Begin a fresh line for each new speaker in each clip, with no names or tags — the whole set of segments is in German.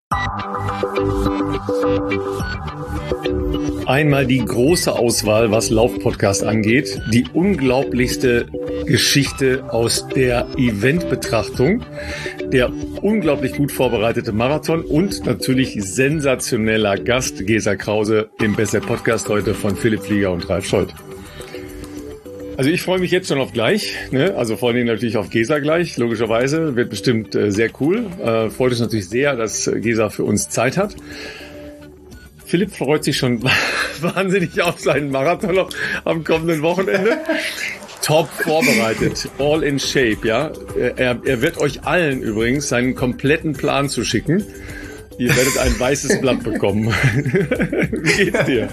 Einmal die große Auswahl, was Laufpodcast angeht, die unglaublichste Geschichte aus der Eventbetrachtung, der unglaublich gut vorbereitete Marathon und natürlich sensationeller Gast, Gesa Krause, im Bester Podcast heute von Philipp Flieger und Ralf Scholz. Also ich freue mich jetzt schon auf gleich, ne? Also vor allem natürlich auf Gesa gleich, logischerweise, wird bestimmt sehr cool. Freut uns natürlich sehr, dass Gesa für uns Zeit hat. Philipp freut sich schon wahnsinnig auf seinen Marathon am kommenden Wochenende. Top vorbereitet, all in shape, ja. Er wird euch allen übrigens seinen kompletten Plan zu schicken. Ihr werdet ein weißes Blatt bekommen. Wie geht's dir?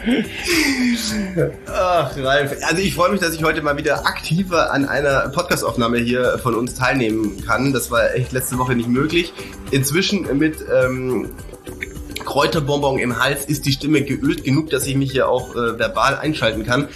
Ach, Ralf. Also ich freue mich, dass ich heute mal wieder aktiver an einer Podcastaufnahme hier von uns teilnehmen kann. Das war echt letzte Woche nicht möglich. Inzwischen mit Kräuterbonbon im Hals ist die Stimme geölt genug, dass ich mich hier auch verbal einschalten kann.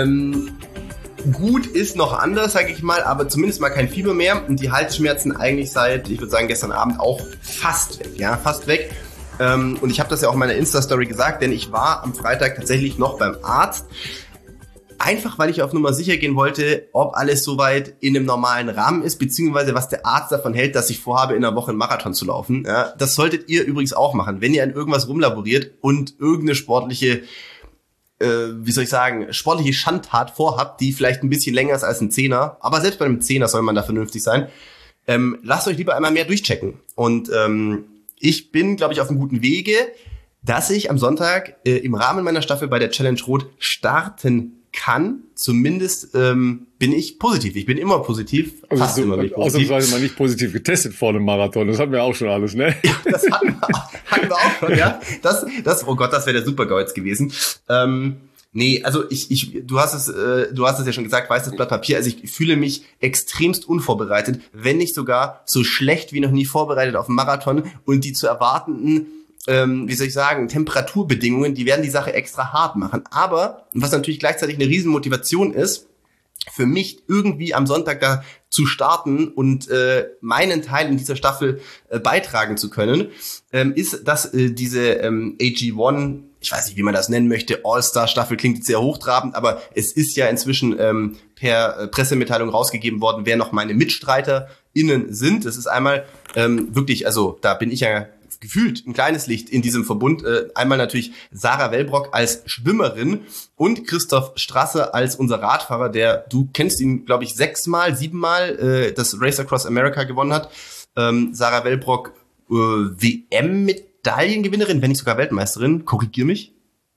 Gut ist noch anders, sage ich mal, aber zumindest mal kein Fieber mehr und die Halsschmerzen eigentlich seit, ich würde sagen, gestern Abend auch fast weg, ja, fast weg. Und ich habe das ja auch in meiner Insta-Story gesagt, denn ich war am Freitag tatsächlich noch beim Arzt, einfach weil ich auf Nummer sicher gehen wollte, ob alles soweit in einem normalen Rahmen ist, beziehungsweise was der Arzt davon hält, dass ich vorhabe, in einer Woche einen Marathon zu laufen. Ja, das solltet ihr übrigens auch machen, wenn ihr an irgendwas rumlaboriert und irgendeine sportliche sportliche Schandtat vorhabt, die vielleicht ein bisschen länger ist als ein Zehner, aber selbst bei einem Zehner soll man da vernünftig sein, lasst euch lieber einmal mehr durchchecken. Und ich bin, glaube ich, auf einem guten Wege, dass ich am Sonntag im Rahmen meiner Staffel bei der Challenge Rot starten kann. Zumindest bin ich positiv. Ich bin immer positiv.
Also
fast immer positiv.
Ausnahmsweise mal nicht positiv getestet vor dem Marathon. Das hatten wir auch schon alles, ne?
Ja, das hatten wir auch schon, ja. Oh Gott, das wäre der Super-GAU jetzt gewesen. Nee, also du hast es ja schon gesagt, weißes Blatt Papier. Also ich fühle mich extremst unvorbereitet, wenn nicht sogar so schlecht wie noch nie vorbereitet auf einen Marathon und die zu erwartenden Temperaturbedingungen, die werden die Sache extra hart machen. Aber, was natürlich gleichzeitig eine riesen Motivation ist, für mich irgendwie am Sonntag da zu starten und meinen Teil in dieser Staffel beitragen zu können, ist, dass diese AG1, ich weiß nicht, wie man das nennen möchte, All-Star-Staffel klingt jetzt sehr hochtrabend, aber es ist ja inzwischen per Pressemitteilung rausgegeben worden, wer noch meine MitstreiterInnen sind. Das ist einmal wirklich, also da bin ich ja gefühlt ein kleines Licht in diesem Verbund. Einmal natürlich Sarah Wellbrock als Schwimmerin und Christoph Strasser als unser Radfahrer, du kennst ihn, glaube ich, 7-mal das Race Across America gewonnen hat. Sarah Wellbrock WM-Medaillengewinnerin, wenn nicht sogar Weltmeisterin. Korrigier mich.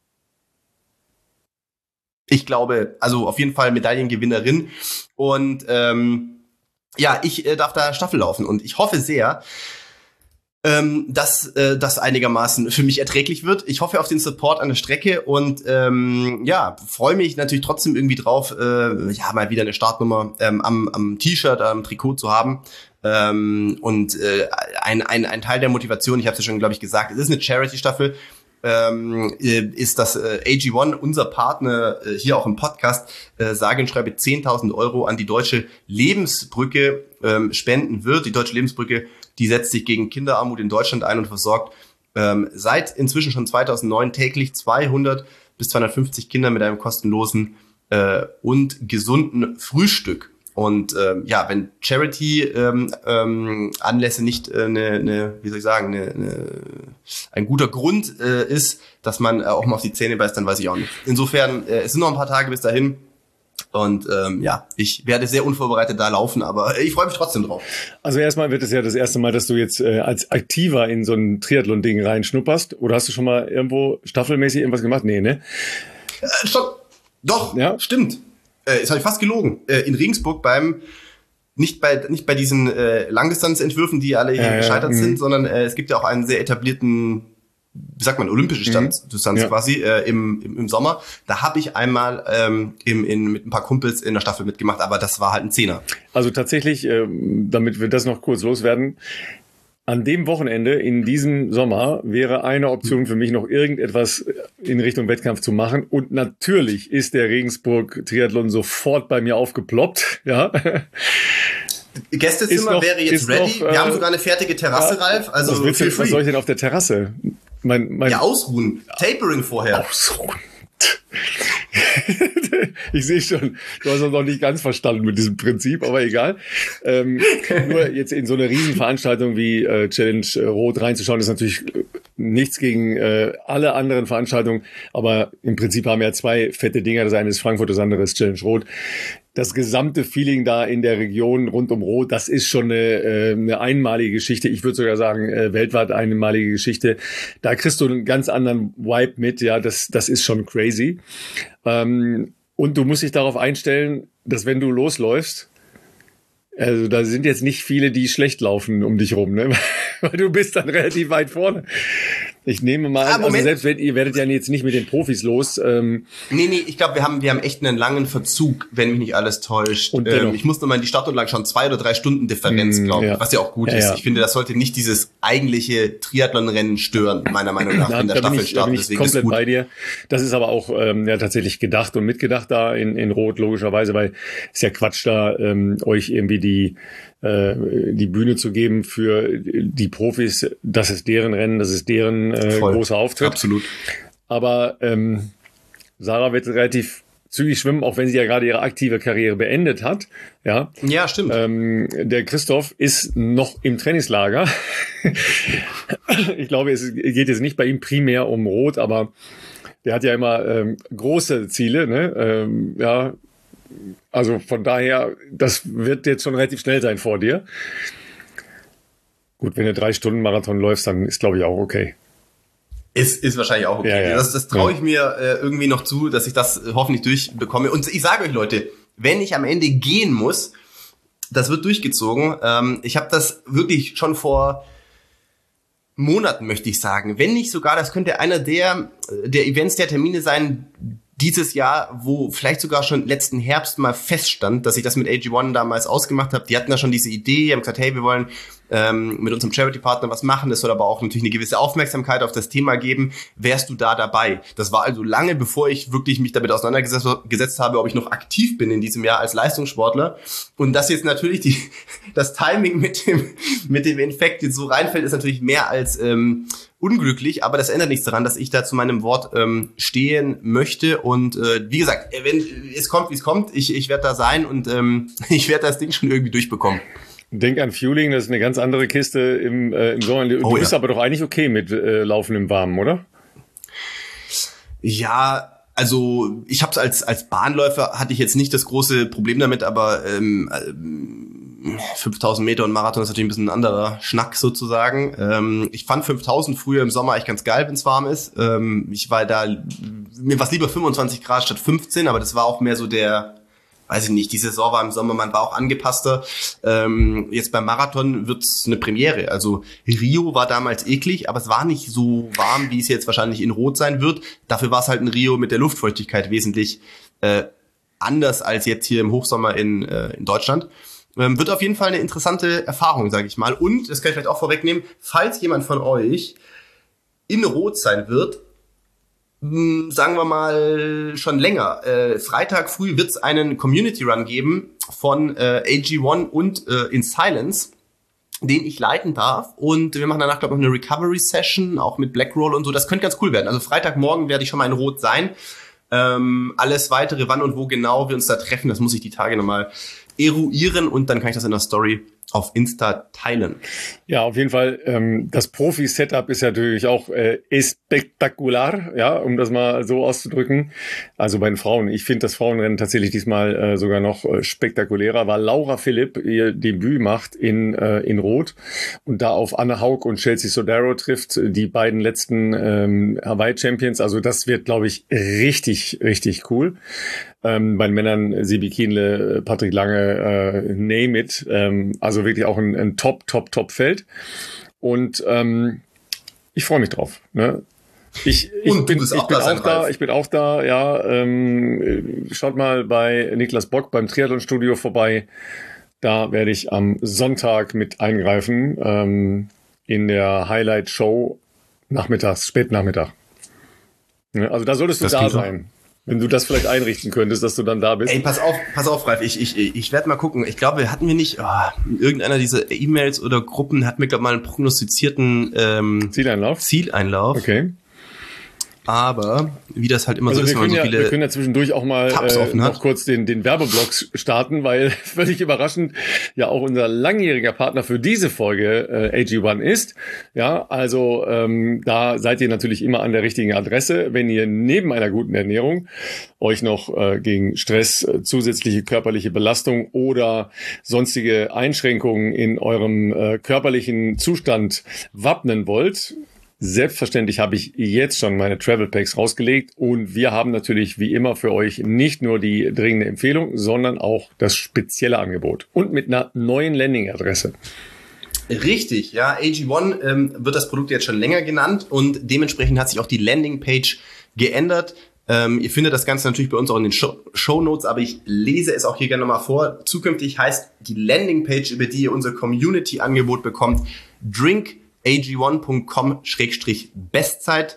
Ich glaube, also auf jeden Fall Medaillengewinnerin. Und ich darf da Staffel laufen und ich hoffe sehr, dass das einigermaßen für mich erträglich wird. Ich hoffe auf den Support an der Strecke und freue mich natürlich trotzdem irgendwie drauf, mal wieder eine Startnummer am T-Shirt, am Trikot zu haben. Ein Teil der Motivation, ich habe es ja schon, glaube ich, gesagt, es ist eine Charity-Staffel, ist, dass AG1, unser Partner hier auch im Podcast, sage und schreibe 10.000 € an die Deutsche Lebensbrücke spenden wird. Die Deutsche Lebensbrücke, die setzt sich gegen Kinderarmut in Deutschland ein und versorgt seit inzwischen schon 2009 täglich 200 bis 250 Kinder mit einem kostenlosen und gesunden Frühstück. Und wenn Charity-Anlässe nicht ein guter Grund ist, dass man auch mal auf die Zähne beißt, dann weiß ich auch nicht. Insofern, es sind noch ein paar Tage bis dahin. Und ich werde sehr unvorbereitet da laufen, aber ich freue mich trotzdem drauf.
Also erstmal wird es ja das erste Mal, dass du jetzt als Aktiver in so ein Triathlon-Ding reinschnupperst. Oder hast du schon mal irgendwo staffelmäßig irgendwas gemacht? Nee, ne?
Stopp. Doch, ja? Stimmt. Das habe ich fast gelogen. In Regensburg nicht bei diesen Langdistanzentwürfen, die alle hier gescheitert sind, sondern es gibt ja auch einen sehr etablierten, wie sagt man, olympische Distanz quasi im Sommer. Da habe ich einmal mit ein paar Kumpels in der Staffel mitgemacht, aber das war halt ein Zehner.
Also tatsächlich, damit wir das noch kurz loswerden, an dem Wochenende in diesem Sommer wäre eine Option für mich noch irgendetwas in Richtung Wettkampf zu machen. Und natürlich ist der Regensburg Triathlon sofort bei mir aufgeploppt. Ja.
Gästezimmer wäre jetzt ready. Wir haben sogar eine fertige Terrasse, Ralf. Also
was soll ich denn auf der Terrasse?
Ja, ausruhen. Tapering vorher.
Ausruhen. Ich sehe schon, du hast das noch nicht ganz verstanden mit diesem Prinzip, aber egal. Nur jetzt in so eine Riesenveranstaltung wie Challenge Rot reinzuschauen, ist natürlich nichts gegen alle anderen Veranstaltungen, aber im Prinzip haben wir ja zwei fette Dinger. Das eine ist Frankfurt, das andere ist Challenge Rot. Das gesamte Feeling da in der Region rund um Rot, das ist schon eine einmalige Geschichte. Ich würde sogar sagen, weltweit einmalige Geschichte. Da kriegst du einen ganz anderen Vibe mit. Ja, das ist schon crazy. Und du musst dich darauf einstellen, dass wenn du losläufst, also da sind jetzt nicht viele, die schlecht laufen um dich rum, ne? Weil du bist dann relativ weit vorne. Ich nehme mal, also selbst wenn ihr werdet ja jetzt nicht mit den Profis los.
Nee, ich glaube, wir haben echt einen langen Verzug, wenn mich nicht alles täuscht. Und ich muss nochmal in die Startunterlagen schauen, 2 oder 3 Stunden Differenz, glaube ich, was ja auch gut ist. Ja. Ich finde, das sollte nicht dieses eigentliche Triathlon-Rennen stören, meiner Meinung nach, wenn der Staffelstart.
Da bin ich komplett bei dir. Das ist aber auch tatsächlich gedacht und mitgedacht da in Rot, logischerweise, weil es ja Quatsch da, euch irgendwie die Bühne zu geben für die Profis. Das ist deren Rennen, das ist deren großer Auftritt.
Absolut.
Aber Sarah wird relativ zügig schwimmen, auch wenn sie ja gerade ihre aktive Karriere beendet hat. Ja,
stimmt.
Der Christoph ist noch im Trainingslager. Ich glaube, es geht jetzt nicht bei ihm primär um Rot, aber der hat ja immer große Ziele, ne? Also von daher, das wird jetzt schon relativ schnell sein vor dir. Gut, wenn du 3 Stunden Marathon läufst, dann ist, glaube ich, auch okay.
Ist wahrscheinlich auch okay. Ja. Das traue ich mir irgendwie noch zu, dass ich das hoffentlich durchbekomme. Und ich sage euch, Leute, wenn ich am Ende gehen muss, das wird durchgezogen. Ich habe das wirklich schon vor Monaten, möchte ich sagen. Wenn nicht sogar, das könnte einer der Events, der Termine sein, dieses Jahr, wo vielleicht sogar schon letzten Herbst mal feststand, dass ich das mit AG1 damals ausgemacht habe. Die hatten da schon diese Idee, haben gesagt, hey, wir wollen mit unserem Charity-Partner was machen. Das soll aber auch natürlich eine gewisse Aufmerksamkeit auf das Thema geben. Wärst du da dabei? Das war also lange, bevor ich wirklich mich damit auseinandergesetzt habe, ob ich noch aktiv bin in diesem Jahr als Leistungssportler. Und dass jetzt natürlich das Timing mit dem Infekt jetzt so reinfällt, ist natürlich mehr als unglücklich, aber das ändert nichts daran, dass ich da zu meinem Wort stehen möchte. Und wie gesagt, wenn es kommt, wie es kommt, ich werde da sein und ich werde das Ding schon irgendwie durchbekommen.
Denk an Fueling, das ist eine ganz andere Kiste im Sommer. Du bist aber doch eigentlich okay mit Laufen im Warmen, oder?
Ja, also ich habe es als Bahnläufer, hatte ich jetzt nicht das große Problem damit, aber 5000 Meter und Marathon ist natürlich ein bisschen ein anderer Schnack sozusagen. Ich fand 5000 früher im Sommer eigentlich ganz geil, wenn es warm ist. Ich war da, mir war es lieber 25 Grad statt 15, aber das war auch mehr so weiß ich nicht, die Saison war im Sommer, man war auch angepasster. Jetzt beim Marathon wird's eine Premiere. Also Rio war damals eklig, aber es war nicht so warm, wie es jetzt wahrscheinlich in Rot sein wird. Dafür war es halt ein Rio mit der Luftfeuchtigkeit wesentlich anders als jetzt hier im Hochsommer in Deutschland. Wird auf jeden Fall eine interessante Erfahrung, sage ich mal. Und, das kann ich vielleicht auch vorwegnehmen, falls jemand von euch in Rot sein wird, sagen wir mal schon länger. Freitag früh wird es einen Community Run geben von AG1 und In Silence, den ich leiten darf. Und wir machen danach, glaube ich, noch eine Recovery Session, auch mit Blackroll und so. Das könnte ganz cool werden. Also Freitagmorgen werde ich schon mal in Rot sein. Alles weitere, wann und wo genau wir uns da treffen, das muss ich die Tage nochmal eruieren und dann kann ich das in der Story auf Insta teilen.
Ja, auf jeden Fall. Das Profi-Setup ist natürlich auch spektakulär, ja, um das mal so auszudrücken. Also bei den Frauen. Ich finde das Frauenrennen tatsächlich diesmal sogar noch spektakulärer, weil Laura Philipp ihr Debüt macht in Rot und da auf Anne Haug und Chelsea Sodaro trifft, die beiden letzten Hawaii-Champions. Also das wird, glaube ich, richtig, richtig cool. Bei den Männern Sibi Kienle, Patrick Lange, name it. Also wirklich auch ein Top-Feld. Und ich freue mich drauf. Ne? Ich bin auch da, ja. Schaut mal bei Niklas Bock beim Triathlon-Studio vorbei. Da werde ich am Sonntag mit eingreifen in der Highlight-Show spätnachmittag. Also da solltest du da sein. Wenn du das vielleicht einrichten könntest, dass du dann da bist.
Ey, pass auf, Ralf, ich werde mal gucken. Ich glaube, hatten wir nicht, in irgendeiner dieser E-Mails oder Gruppen hatten wir, glaube ich, mal einen prognostizierten Zieleinlauf.
Okay.
Aber wie das halt immer
also
so ist,
wir können ja zwischendurch auch mal noch kurz den Werbeblock starten, weil völlig überraschend ja auch unser langjähriger Partner für diese Folge AG1 ist. Ja, also da seid ihr natürlich immer an der richtigen Adresse, wenn ihr neben einer guten Ernährung euch noch gegen Stress, zusätzliche körperliche Belastung oder sonstige Einschränkungen in eurem körperlichen Zustand wappnen wollt. Selbstverständlich habe ich jetzt schon meine Travel Packs rausgelegt und wir haben natürlich wie immer für euch nicht nur die dringende Empfehlung, sondern auch das spezielle Angebot und mit einer neuen Landing-Adresse.
Richtig, ja, AG1 wird das Produkt jetzt schon länger genannt und dementsprechend hat sich auch die Landing-Page geändert. Ihr findet das Ganze natürlich bei uns auch in den Shownotes, aber ich lese es auch hier gerne nochmal vor. Zukünftig heißt die Landing-Page, über die ihr unser Community-Angebot bekommt, drinkag1.com/Bestzeit,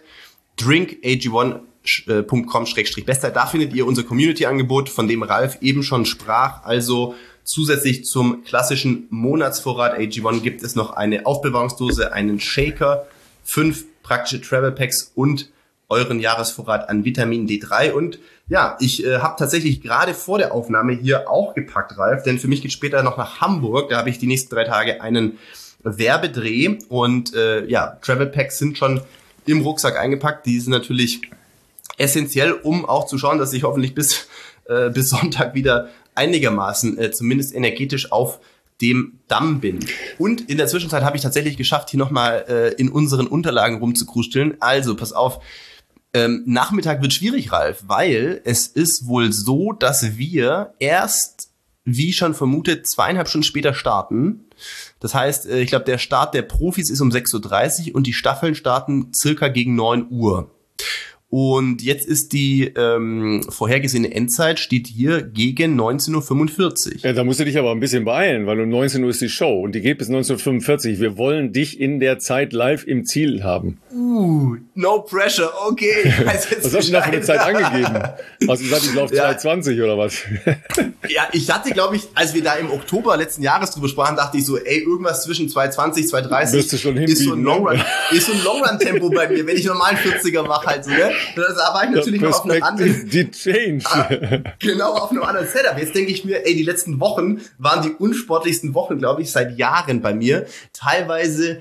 drinkag1.com/Bestzeit. Da findet ihr unser Community-Angebot, von dem Ralf eben schon sprach. Also zusätzlich zum klassischen Monatsvorrat AG1 gibt es noch eine Aufbewahrungsdose, einen Shaker, 5 praktische Travel Packs und euren Jahresvorrat an Vitamin D3. Und ja, ich habe tatsächlich gerade vor der Aufnahme hier auch gepackt, Ralf, denn für mich geht später noch nach Hamburg. Da habe ich die nächsten 3 Tage einen Werbedreh und Travel Packs sind schon im Rucksack eingepackt. Die sind natürlich essentiell, um auch zu schauen, dass ich hoffentlich bis Sonntag wieder einigermaßen zumindest energetisch auf dem Damm bin. Und in der Zwischenzeit habe ich tatsächlich geschafft, hier nochmal in unseren Unterlagen rumzukrusteln. Also, pass auf, Nachmittag wird schwierig, Ralf, weil es ist wohl so, dass wir erst, wie schon vermutet, 2,5 Stunden später starten. Das heißt, ich glaube, der Start der Profis ist um 6:30 Uhr und die Staffeln starten circa gegen 9 Uhr. Und jetzt ist die vorhergesehene Endzeit, steht hier gegen 19:45 Uhr.
Ja, da musst du dich aber ein bisschen beeilen, weil um 19 Uhr ist die Show und die geht bis 19:45 Uhr. Wir wollen dich in der Zeit live im Ziel haben.
No pressure, okay.
Was hast du da für eine Zeit angegeben? Hast du gesagt, ich laufe 2:20 oder was?
Ja, ich hatte, glaube ich, als wir da im Oktober letzten Jahres drüber sprachen, dachte ich so, ey, irgendwas zwischen 2:20, 2:30
ist so ein
Long-Run-Tempo bei mir, wenn ich normal einen 40er mache halt so, ne? Da war ich natürlich noch auf einem anderen...
Die Change.
Genau, auf einem anderen Setup. Jetzt denke ich mir, ey, die letzten Wochen waren die unsportlichsten Wochen, glaube ich, seit Jahren bei mir. Teilweise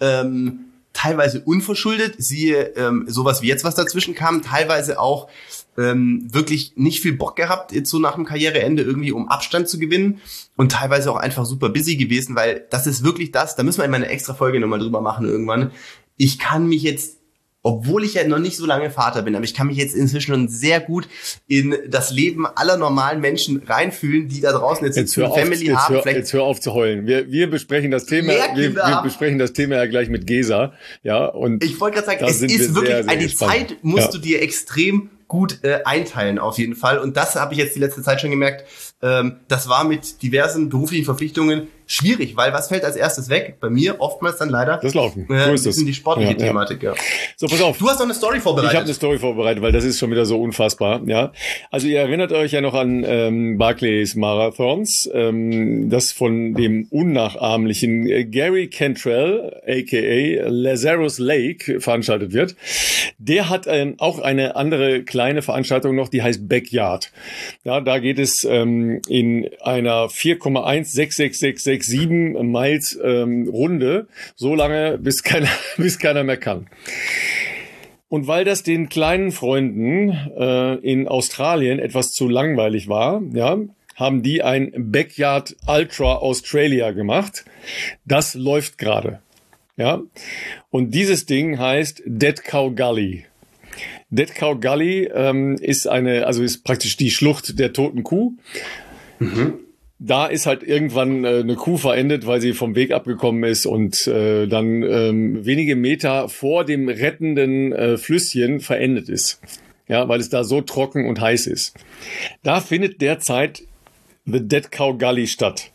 unverschuldet, siehe sowas wie jetzt, was dazwischen kam, teilweise auch wirklich nicht viel Bock gehabt, jetzt so nach dem Karriereende irgendwie um Abstand zu gewinnen und teilweise auch einfach super busy gewesen, weil das ist wirklich da müssen wir in meiner extra Folge nochmal drüber machen irgendwann. Ich kann mich jetzt, obwohl ich ja noch nicht so lange Vater bin, aber ich kann mich jetzt inzwischen schon sehr gut in das Leben aller normalen Menschen reinfühlen, die da draußen jetzt eine Family haben.
Jetzt hör auf zu heulen. Wir besprechen das Thema. Wir besprechen das Thema ja gleich mit Gesa. Ja, und
ich wollte gerade sagen, es ist wirklich, sehr, sehr die gespannt. Zeit musst du dir extrem gut einteilen auf jeden Fall. Und das habe ich jetzt die letzte Zeit schon gemerkt. Das war mit diversen beruflichen Verpflichtungen schwierig, weil was fällt als erstes weg? Bei mir oftmals dann leider
das Laufen. So ist das.
Die sportliche Thematik. Ja.
So, pass auf.
Du hast noch eine Story vorbereitet.
Ich habe eine Story vorbereitet, weil das ist schon wieder so unfassbar. Ja, also ihr erinnert euch ja noch an Barclays Marathons, das von dem unnachahmlichen Gary Cantrell, aka Lazarus Lake, veranstaltet wird. Der hat auch eine andere kleine Veranstaltung noch, die heißt Backyard. Ja, da geht es in einer 4,166667 Miles Runde so lange, bis keiner mehr kann. Und weil das den kleinen Freunden in Australien etwas zu langweilig war, ja, haben die ein Backyard Ultra Australia gemacht. Das läuft gerade. Ja, und dieses Ding heißt Dead Cow Gully. Dead Cow Gully ist praktisch die Schlucht der toten Kuh. Mhm. Da ist halt irgendwann eine Kuh verendet, weil sie vom Weg abgekommen ist und dann wenige Meter vor dem rettenden Flüsschen verendet ist. Ja, weil es da so trocken und heiß ist. Da findet derzeit The Dead Cow Gully statt.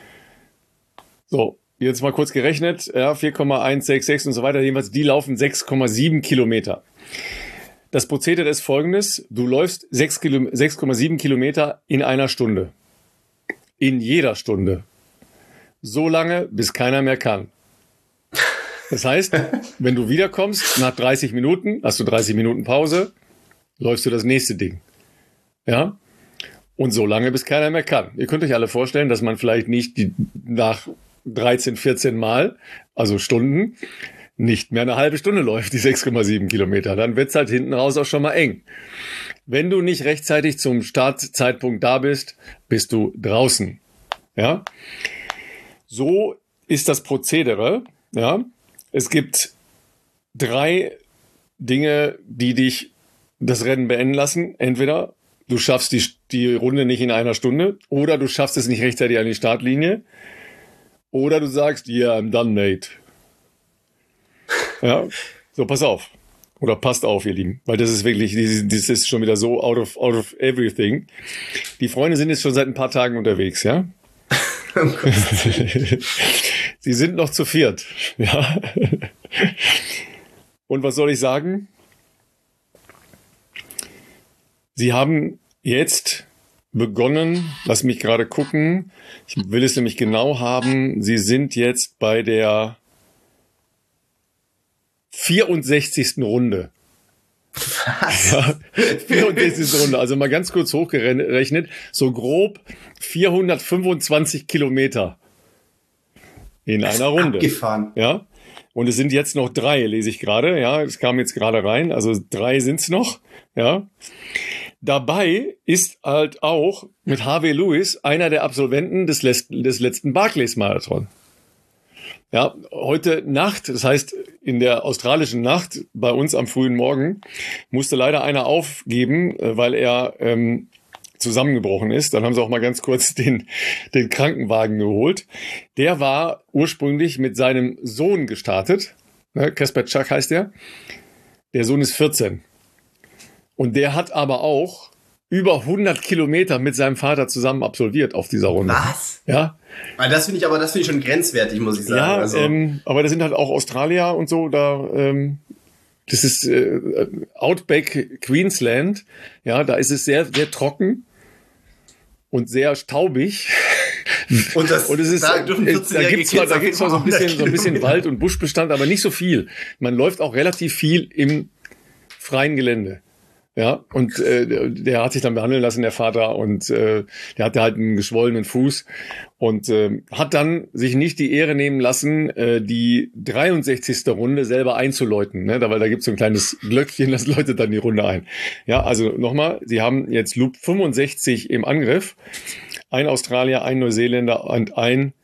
So, jetzt mal kurz gerechnet, ja, 4,166 und so weiter, jedenfalls die laufen 6,7 Kilometer. Das Prozedere ist folgendes. Du läufst 6,7 Kilometer in einer Stunde. In jeder Stunde. So lange, bis keiner mehr kann. Das heißt, wenn du wiederkommst, nach 30 Minuten, hast du 30 Minuten Pause, läufst du das nächste Ding. Ja? Und so lange, bis keiner mehr kann. Ihr könnt euch alle vorstellen, dass man vielleicht nicht nach 13, 14 Mal, also Stunden, nicht mehr eine halbe Stunde läuft, die 6,7 Kilometer. Dann wird's halt hinten raus auch schon mal eng. Wenn du nicht rechtzeitig zum Startzeitpunkt da bist, bist du draußen. Ja? So ist das Prozedere. Ja? Es gibt 3 Dinge, die dich das Rennen beenden lassen. Entweder du schaffst die Runde nicht in einer Stunde oder du schaffst es nicht rechtzeitig an die Startlinie oder du sagst, yeah, I'm done, mate. Ja, so pass auf. Oder passt auf, ihr Lieben. Weil das ist wirklich, das ist schon wieder so out of everything. Die Freunde sind jetzt schon seit ein paar Tagen unterwegs, ja? Sie sind noch zu 4. Ja. Und was soll ich sagen? Sie haben jetzt begonnen, lass mich gerade gucken, ich will es nämlich genau haben, Sie sind jetzt bei der 64. Runde.
Was?
Ja, 64. Runde, also mal ganz kurz hochgerechnet, so grob 425 Kilometer in einer Runde.
Abgefahren.
Ja, und es sind jetzt noch 3, lese ich gerade, ja, es kam jetzt gerade rein, also 3 sind's noch, ja. Dabei ist halt auch mit Harvey Lewis einer der Absolventen des letzten Barclays-Marathon. Ja, heute Nacht, das heißt in der australischen Nacht, bei uns am frühen Morgen, musste leider einer aufgeben, weil er zusammengebrochen ist. Dann haben sie auch mal ganz kurz den Krankenwagen geholt. Der war ursprünglich mit seinem Sohn gestartet. Kasper Czak heißt der. Der Sohn ist 14. Und der hat aber auch über 100 Kilometer mit seinem Vater zusammen absolviert auf dieser Runde.
Was?
Ja.
Das finde ich schon grenzwertig, muss ich sagen.
Ja,
also.
Aber das sind halt auch Australier und so, das ist Outback Queensland, ja, da ist es sehr, sehr trocken und sehr staubig. Und es ist, da gibt's zwar so ein bisschen Wald und Buschbestand, aber nicht so viel. Man läuft auch relativ viel im freien Gelände. Ja, und der hat sich dann behandeln lassen, der Vater, und der hatte halt einen geschwollenen Fuß und hat dann sich nicht die Ehre nehmen lassen, die 63. Runde selber einzuläuten, ne? Weil da gibt's so ein kleines Glöckchen, das läutet dann die Runde ein. Ja, also nochmal, sie haben jetzt Loop 65 im Angriff, ein Australier, ein Neuseeländer und ein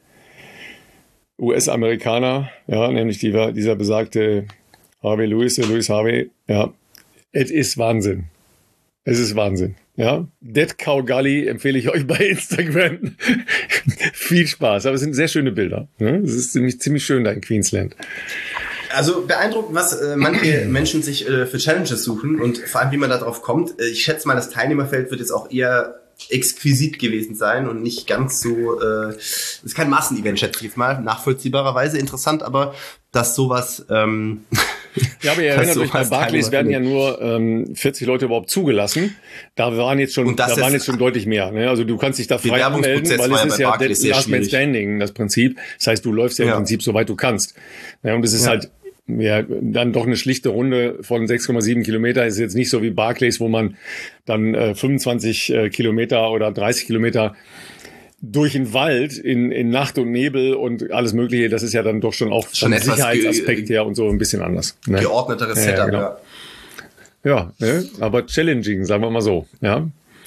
US-Amerikaner, ja, nämlich dieser besagte Lewis Harvey, ja. Es ist Wahnsinn. Es ist Wahnsinn. Ja, Dead Cow Gully empfehle ich euch bei Instagram. Viel Spaß, aber es sind sehr schöne Bilder. Ne? Es ist ziemlich schön da in Queensland.
Also beeindruckend, was manche Menschen sich für Challenges suchen und vor allem, wie man da drauf kommt. Ich schätze mal, das Teilnehmerfeld wird jetzt auch eher exquisit gewesen sein und nicht ganz so, ist kein Massenevent, schätze ich jetzt mal, nachvollziehbarerweise interessant, aber dass sowas
ja, aber ihr erinnert euch, bei Barclays werden ja nur 40 Leute überhaupt zugelassen. Da waren jetzt schon deutlich mehr. Ne? Also du kannst dich da frei anmelden, weil es ist ja Last Man Standing, das Prinzip. Das heißt, du läufst ja im Prinzip so weit du kannst. Ja, und es ist halt dann doch eine schlichte Runde von 6,7 Kilometer. Ist jetzt nicht so wie Barclays, wo man dann 25 Kilometer oder 30 Kilometer durch den Wald in Nacht und Nebel und alles Mögliche, das ist ja dann doch schon auch vom Sicherheitsaspekt her und so ein bisschen anders. Ne?
Geordneteres Setup, genau.
Ja, ne? Aber challenging, sagen wir mal so. Ja,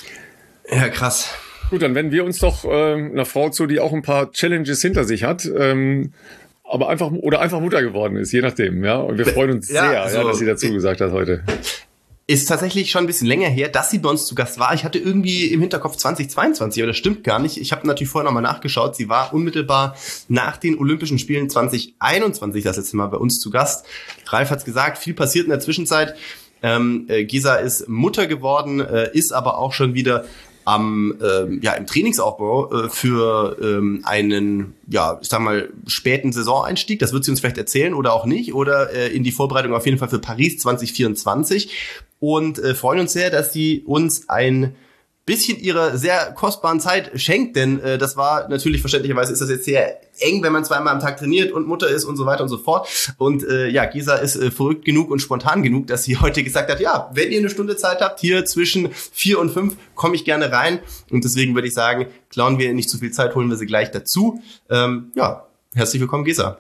krass.
Gut, dann wenden wir uns doch einer Frau zu, die auch ein paar Challenges hinter sich hat, aber einfach Mutter geworden ist, je nachdem. Ja, und wir freuen uns sehr, dass sie dazu gesagt hat heute.
Ist tatsächlich schon ein bisschen länger her, dass sie bei uns zu Gast war. Ich hatte irgendwie im Hinterkopf 2022, aber das stimmt gar nicht. Ich habe natürlich vorher nochmal nachgeschaut. Sie war unmittelbar nach den Olympischen Spielen 2021 das letzte Mal bei uns zu Gast. Ralf hat's gesagt, viel passiert in der Zwischenzeit. Gesa ist Mutter geworden, ist aber auch schon wieder im Trainingsaufbau für einen, ich sag mal, späten Saisoneinstieg. Das wird sie uns vielleicht erzählen oder auch nicht. Oder in die Vorbereitung auf jeden Fall für Paris 2024. und freuen uns sehr, dass sie uns ein bisschen ihrer sehr kostbaren Zeit schenkt, denn das war natürlich, verständlicherweise ist das jetzt sehr eng, wenn man zweimal am Tag trainiert und Mutter ist und so weiter und so fort. Und Gesa ist verrückt genug und spontan genug, dass sie heute gesagt hat, ja, wenn ihr eine Stunde Zeit habt, hier zwischen 4 und 5, komme ich gerne rein. Und deswegen würde ich sagen, klauen wir nicht zu viel Zeit, holen wir sie gleich dazu. Herzlich willkommen, Gesa.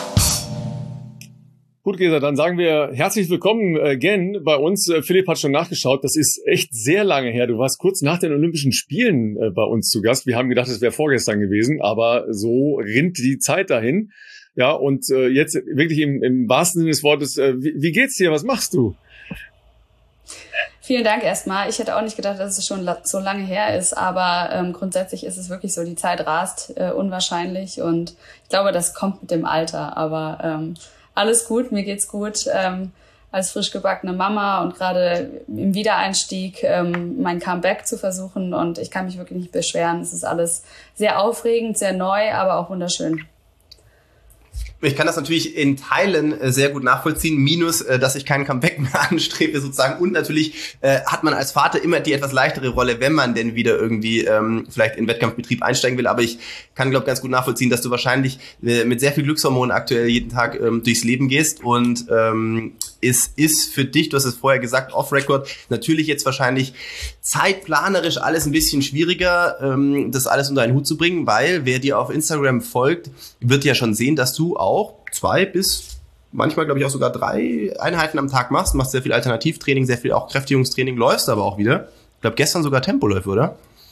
Gut, Gesa, dann sagen wir herzlich willkommen again bei uns. Philipp hat schon nachgeschaut, das ist echt sehr lange her. Du warst kurz nach den Olympischen Spielen bei uns zu Gast. Wir haben gedacht, es wäre vorgestern gewesen, aber so rinnt die Zeit dahin. Ja, und jetzt wirklich im wahrsten Sinne des Wortes, wie geht's dir? Was machst du?
Vielen Dank erstmal. Ich hätte auch nicht gedacht, dass es schon so lange her ist, aber grundsätzlich ist es wirklich so, die Zeit rast unwahrscheinlich und ich glaube, das kommt mit dem Alter, aber alles gut, mir geht's gut. Als frisch gebackene Mama und gerade im Wiedereinstieg mein Comeback zu versuchen und ich kann mich wirklich nicht beschweren. Es ist alles sehr aufregend, sehr neu, aber auch wunderschön.
Ich kann das natürlich in Teilen sehr gut nachvollziehen, minus, dass ich keinen Comeback mehr anstrebe sozusagen. Und natürlich hat man als Vater immer die etwas leichtere Rolle, wenn man denn wieder irgendwie vielleicht in Wettkampfbetrieb einsteigen will. Aber ich kann, glaube ich, ganz gut nachvollziehen, dass du wahrscheinlich mit sehr viel Glückshormonen aktuell jeden Tag durchs Leben gehst. Und es ist für dich, du hast es vorher gesagt, off-Record, natürlich jetzt wahrscheinlich zeitplanerisch alles ein bisschen schwieriger, das alles unter einen Hut zu bringen, weil wer dir auf Instagram folgt, wird ja schon sehen, dass du auch 2 bis manchmal, glaube ich, auch sogar 3 Einheiten am Tag machst sehr viel Alternativtraining, sehr viel auch Kräftigungstraining, läufst aber auch wieder. Ich glaube, gestern sogar Tempoläufe, oder?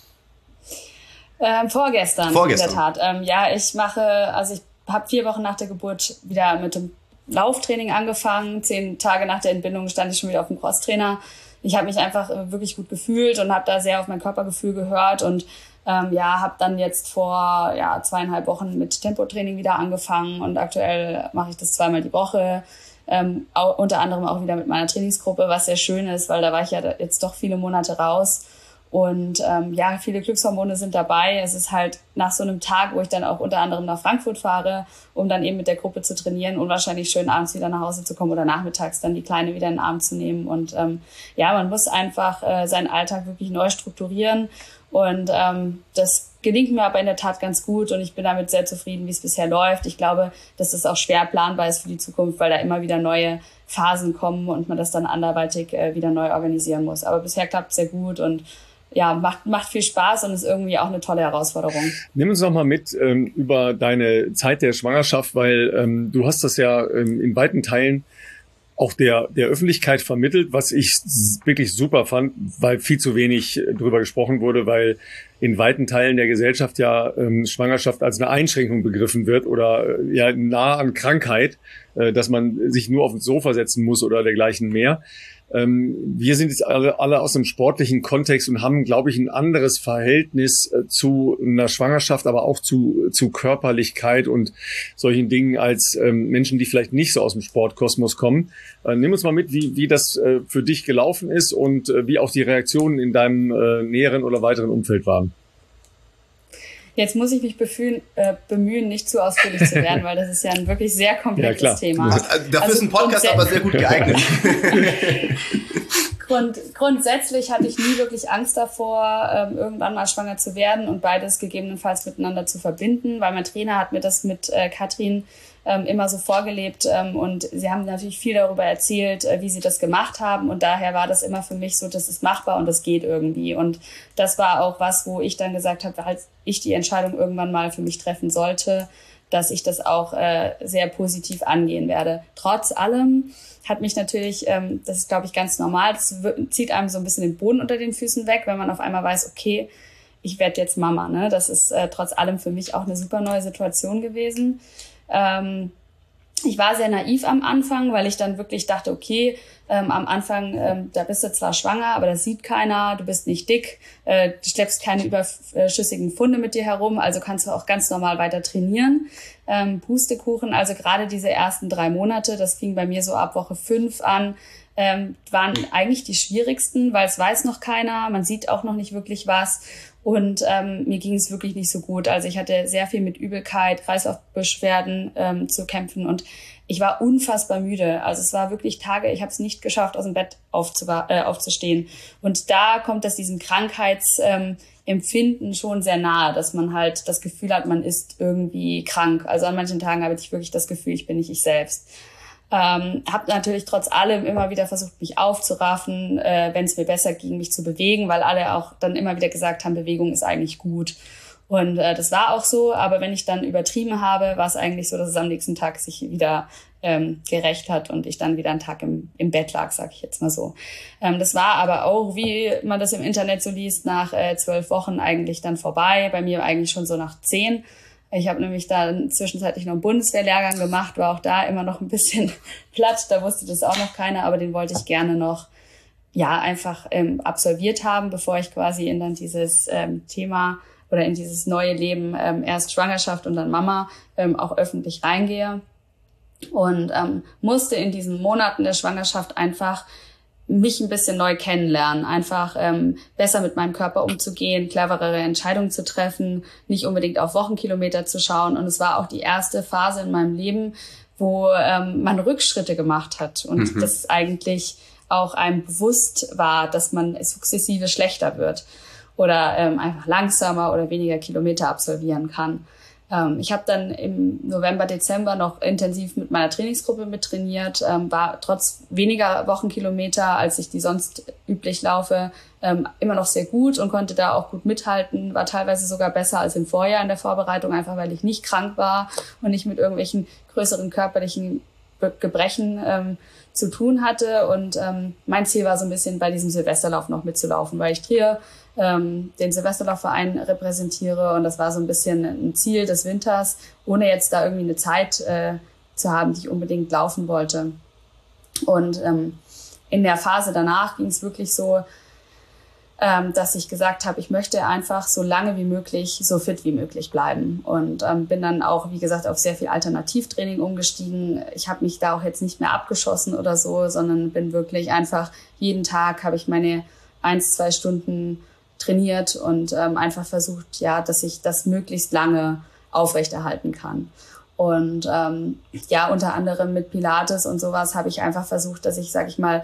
Vorgestern, in der Tat. Ich habe 4 Wochen nach der Geburt wieder mit dem Lauftraining angefangen. 10 Tage nach der Entbindung stand ich schon wieder auf dem Crosstrainer. Ich habe mich einfach wirklich gut gefühlt und habe da sehr auf mein Körpergefühl gehört und habe dann jetzt vor 2,5 Wochen mit Tempotraining wieder angefangen und aktuell mache ich das 2-mal die Woche, unter anderem auch wieder mit meiner Trainingsgruppe, was sehr schön ist, weil da war ich ja jetzt doch viele Monate raus und viele Glückshormone sind dabei. Es ist halt nach so einem Tag, wo ich dann auch unter anderem nach Frankfurt fahre, um dann eben mit der Gruppe zu trainieren und wahrscheinlich schön abends wieder nach Hause zu kommen oder nachmittags dann die Kleine wieder in den Arm zu nehmen und man muss einfach seinen Alltag wirklich neu strukturieren. Und das gelingt mir aber in der Tat ganz gut und ich bin damit sehr zufrieden, wie es bisher läuft. Ich glaube, dass es auch schwer planbar ist für die Zukunft, weil da immer wieder neue Phasen kommen und man das dann anderweitig wieder neu organisieren muss. Aber bisher klappt es sehr gut und macht viel Spaß und ist irgendwie auch eine tolle Herausforderung.
Nimm uns noch mal mit über deine Zeit der Schwangerschaft, weil du hast das ja in weiten Teilen auch der Öffentlichkeit vermittelt, was ich wirklich super fand, weil viel zu wenig drüber gesprochen wurde, weil in weiten Teilen der Gesellschaft ja Schwangerschaft als eine Einschränkung begriffen wird oder nah an Krankheit, dass man sich nur auf das Sofa setzen muss oder dergleichen mehr. Wir sind jetzt alle aus dem sportlichen Kontext und haben, glaube ich, ein anderes Verhältnis zu einer Schwangerschaft, aber auch zu Körperlichkeit und solchen Dingen als Menschen, die vielleicht nicht so aus dem Sportkosmos kommen. Nimm uns mal mit, wie das für dich gelaufen ist und wie auch die Reaktionen in deinem näheren oder weiteren Umfeld waren.
Jetzt muss ich mich bemühen, nicht zu ausführlich zu werden, weil das ist ja ein wirklich sehr komplexes Thema.
Dafür ist ein Podcast aber sehr gut geeignet.
Grundsätzlich hatte ich nie wirklich Angst davor, irgendwann mal schwanger zu werden und beides gegebenenfalls miteinander zu verbinden, weil mein Trainer hat mir das mit Katrin immer so vorgelebt und sie haben natürlich viel darüber erzählt, wie sie das gemacht haben und daher war das immer für mich so, das ist machbar und das geht irgendwie und das war auch was, wo ich dann gesagt habe, als ich die Entscheidung irgendwann mal für mich treffen sollte, dass ich das auch sehr positiv angehen werde. Trotz allem hat mich natürlich, das ist glaube ich ganz normal, das zieht einem so ein bisschen den Boden unter den Füßen weg, wenn man auf einmal weiß, okay, ich werde jetzt Mama, ne? Das ist trotz allem für mich auch eine super neue Situation gewesen. Ich war sehr naiv am Anfang, weil ich dann wirklich dachte, okay, am Anfang, da bist du zwar schwanger, aber das sieht keiner, du bist nicht dick, du schleppst keine überschüssigen Funde mit dir herum, also kannst du auch ganz normal weiter trainieren. Pustekuchen, also gerade diese ersten 3 Monate, das fing bei mir so ab Woche 5 an, waren eigentlich die schwierigsten, weil es weiß noch keiner, man sieht auch noch nicht wirklich was. Und mir ging es wirklich nicht so gut. Also ich hatte sehr viel mit Übelkeit, Kreislaufbeschwerden zu kämpfen und ich war unfassbar müde. Also es war wirklich Tage, ich habe es nicht geschafft, aus dem Bett aufzustehen. Und da kommt das diesem Krankheitsempfinden schon sehr nahe, dass man halt das Gefühl hat, man ist irgendwie krank. Also an manchen Tagen habe ich wirklich das Gefühl, ich bin nicht ich selbst. Habe natürlich trotz allem immer wieder versucht, mich aufzuraffen, wenn es mir besser ging, mich zu bewegen, weil alle auch dann immer wieder gesagt haben, Bewegung ist eigentlich gut. Und das war auch so, aber wenn ich dann übertrieben habe, war es eigentlich so, dass es am nächsten Tag sich wieder gerecht hat und ich dann wieder einen Tag im Bett lag, sag ich jetzt mal so. Das war aber auch, wie man das im Internet so liest, nach 12 Wochen eigentlich dann vorbei, bei mir eigentlich schon so nach 10. Ich habe nämlich dann zwischenzeitlich noch einen Bundeswehrlehrgang gemacht, war auch da immer noch ein bisschen platt, da wusste das auch noch keiner, aber den wollte ich gerne noch einfach absolviert haben, bevor ich quasi in dann dieses Thema oder in dieses neue Leben, erst Schwangerschaft und dann Mama, auch öffentlich reingehe. Und musste in diesen Monaten der Schwangerschaft einfach mich ein bisschen neu kennenlernen, einfach besser mit meinem Körper umzugehen, cleverere Entscheidungen zu treffen, nicht unbedingt auf Wochenkilometer zu schauen. Und es war auch die erste Phase in meinem Leben, wo man Rückschritte gemacht hat und das eigentlich auch einem bewusst war, dass man sukzessive schlechter wird oder einfach langsamer oder weniger Kilometer absolvieren kann. Ich habe dann im November, Dezember noch intensiv mit meiner Trainingsgruppe mittrainiert, war trotz weniger Wochenkilometer, als ich die sonst üblich laufe, immer noch sehr gut und konnte da auch gut mithalten, war teilweise sogar besser als im Vorjahr in der Vorbereitung, einfach weil ich nicht krank war und nicht mit irgendwelchen größeren körperlichen Gebrechen zu tun hatte. Und mein Ziel war so ein bisschen bei diesem Silvesterlauf noch mitzulaufen, weil ich Trier den Silvesterlaufverein repräsentiere und das war so ein bisschen ein Ziel des Winters, ohne jetzt da irgendwie eine Zeit zu haben, die ich unbedingt laufen wollte. Und in der Phase danach ging es wirklich so, dass ich gesagt habe, ich möchte einfach so lange wie möglich, so fit wie möglich bleiben und bin dann auch, wie gesagt, auf sehr viel Alternativtraining umgestiegen. Ich habe mich da auch jetzt nicht mehr abgeschossen oder so, sondern bin wirklich einfach jeden Tag habe ich meine 1-2 Stunden trainiert und einfach versucht, dass ich das möglichst lange aufrechterhalten kann. Und unter anderem mit Pilates und sowas habe ich einfach versucht, dass ich, sage ich mal,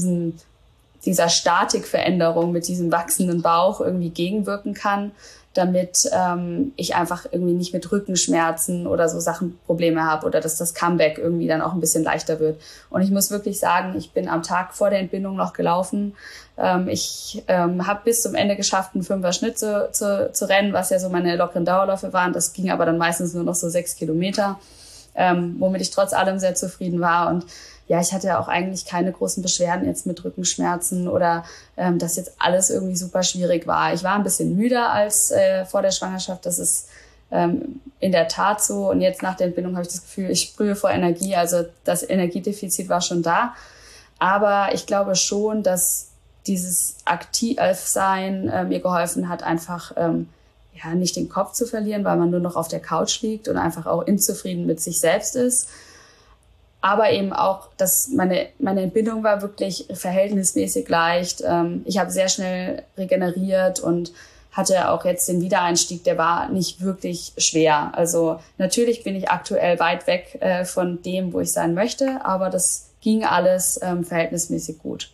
dieser Statikveränderung mit diesem wachsenden Bauch irgendwie gegenwirken kann, damit ich einfach irgendwie nicht mit Rückenschmerzen oder so Sachen Probleme habe oder dass das Comeback irgendwie dann auch ein bisschen leichter wird. Und ich muss wirklich sagen, ich bin am Tag vor der Entbindung noch gelaufen. Ich habe bis zum Ende geschafft, einen 5er Schnitt zu rennen, was ja so meine lockeren Dauerläufe waren. Das ging aber dann meistens nur noch so 6 Kilometer, womit ich trotz allem sehr zufrieden war. Und ja, ich hatte ja auch eigentlich keine großen Beschwerden jetzt mit Rückenschmerzen oder dass jetzt alles irgendwie super schwierig war. Ich war ein bisschen müder als vor der Schwangerschaft, das ist in der Tat so. Und jetzt nach der Entbindung habe ich das Gefühl, ich sprühe vor Energie, also das Energiedefizit war schon da. Aber ich glaube schon, dass dieses Aktivsein mir geholfen hat, einfach nicht den Kopf zu verlieren, weil man nur noch auf der Couch liegt und einfach auch unzufrieden mit sich selbst ist. Aber eben auch, dass meine Entbindung war wirklich verhältnismäßig leicht. Ich habe sehr schnell regeneriert und hatte auch jetzt den Wiedereinstieg, der war nicht wirklich schwer. Also natürlich bin ich aktuell weit weg von dem, wo ich sein möchte, aber das ging alles verhältnismäßig gut.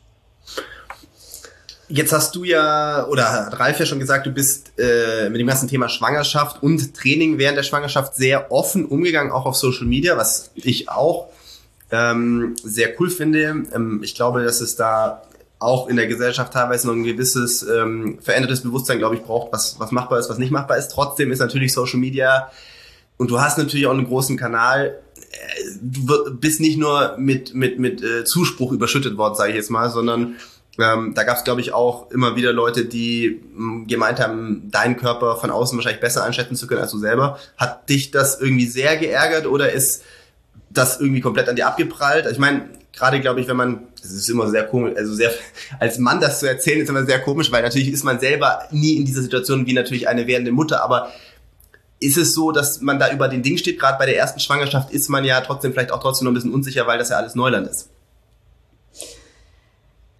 Jetzt hast du ja, oder hat Ralf ja schon gesagt, du bist mit dem ganzen Thema Schwangerschaft und Training während der Schwangerschaft sehr offen umgegangen, auch auf Social Media, was ich auch sehr cool finde. Ich glaube, dass es da auch in der Gesellschaft teilweise noch ein gewisses verändertes Bewusstsein, glaube ich, braucht, was machbar ist, was nicht machbar ist. Trotzdem ist natürlich Social Media, und du hast natürlich auch einen großen Kanal, du bist nicht nur mit Zuspruch überschüttet worden, sage ich jetzt mal, sondern da gab es, glaube ich, auch immer wieder Leute, die gemeint haben, deinen Körper von außen wahrscheinlich besser einschätzen zu können als du selber. Hat dich das irgendwie sehr geärgert oder ist das irgendwie komplett an dir abgeprallt? Also ich meine, gerade glaube ich, das ist immer sehr komisch, also sehr, als Mann das zu erzählen, ist immer sehr komisch, weil natürlich ist man selber nie in dieser Situation wie natürlich eine werdende Mutter, aber ist es so, dass man da über den Ding steht, gerade bei der ersten Schwangerschaft ist man ja trotzdem noch ein bisschen unsicher, weil das ja alles Neuland ist?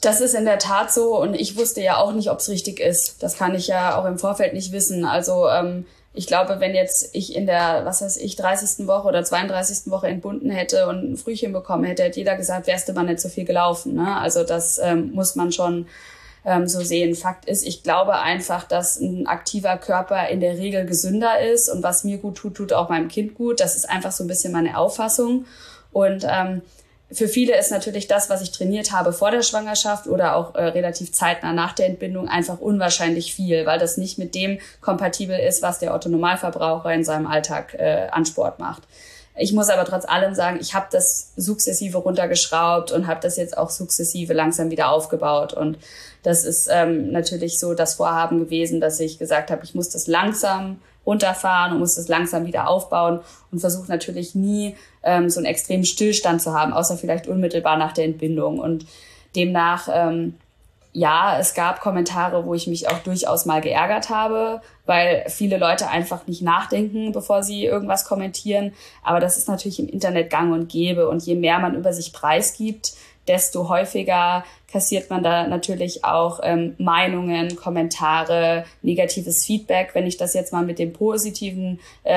Das ist in der Tat so und ich wusste ja auch nicht, ob es richtig ist. Das kann ich ja auch im Vorfeld nicht wissen. Also ich glaube, wenn jetzt ich in der, 30. Woche oder 32. Woche entbunden hätte und ein Frühchen bekommen hätte, hätte jeder gesagt, wärst du mal nicht so viel gelaufen. Ne? Also das muss man schon so sehen. Fakt ist, ich glaube einfach, dass ein aktiver Körper in der Regel gesünder ist und was mir gut tut, tut auch meinem Kind gut. Das ist einfach so ein bisschen meine Auffassung. Und für viele ist natürlich das, was ich trainiert habe vor der Schwangerschaft oder auch relativ zeitnah nach der Entbindung einfach unwahrscheinlich viel, weil das nicht mit dem kompatibel ist, was der Otto-Normalverbraucher in seinem Alltag an Sport macht. Ich muss aber trotz allem sagen, ich habe das sukzessive runtergeschraubt und habe das jetzt auch sukzessive langsam wieder aufgebaut. Und das ist natürlich so das Vorhaben gewesen, dass ich gesagt habe, ich muss das langsam runterfahren und muss das langsam wieder aufbauen und versuche natürlich nie so einen extremen Stillstand zu haben, außer vielleicht unmittelbar nach der Entbindung. Und demnach, ja, es gab Kommentare, wo ich mich auch durchaus mal geärgert habe, weil viele Leute einfach nicht nachdenken, bevor sie irgendwas kommentieren. Aber das ist natürlich im Internet gang und gäbe. Und je mehr man über sich preisgibt, desto häufiger kassiert man da natürlich auch Meinungen, Kommentare, negatives Feedback. Wenn ich das jetzt mal mit dem Positiven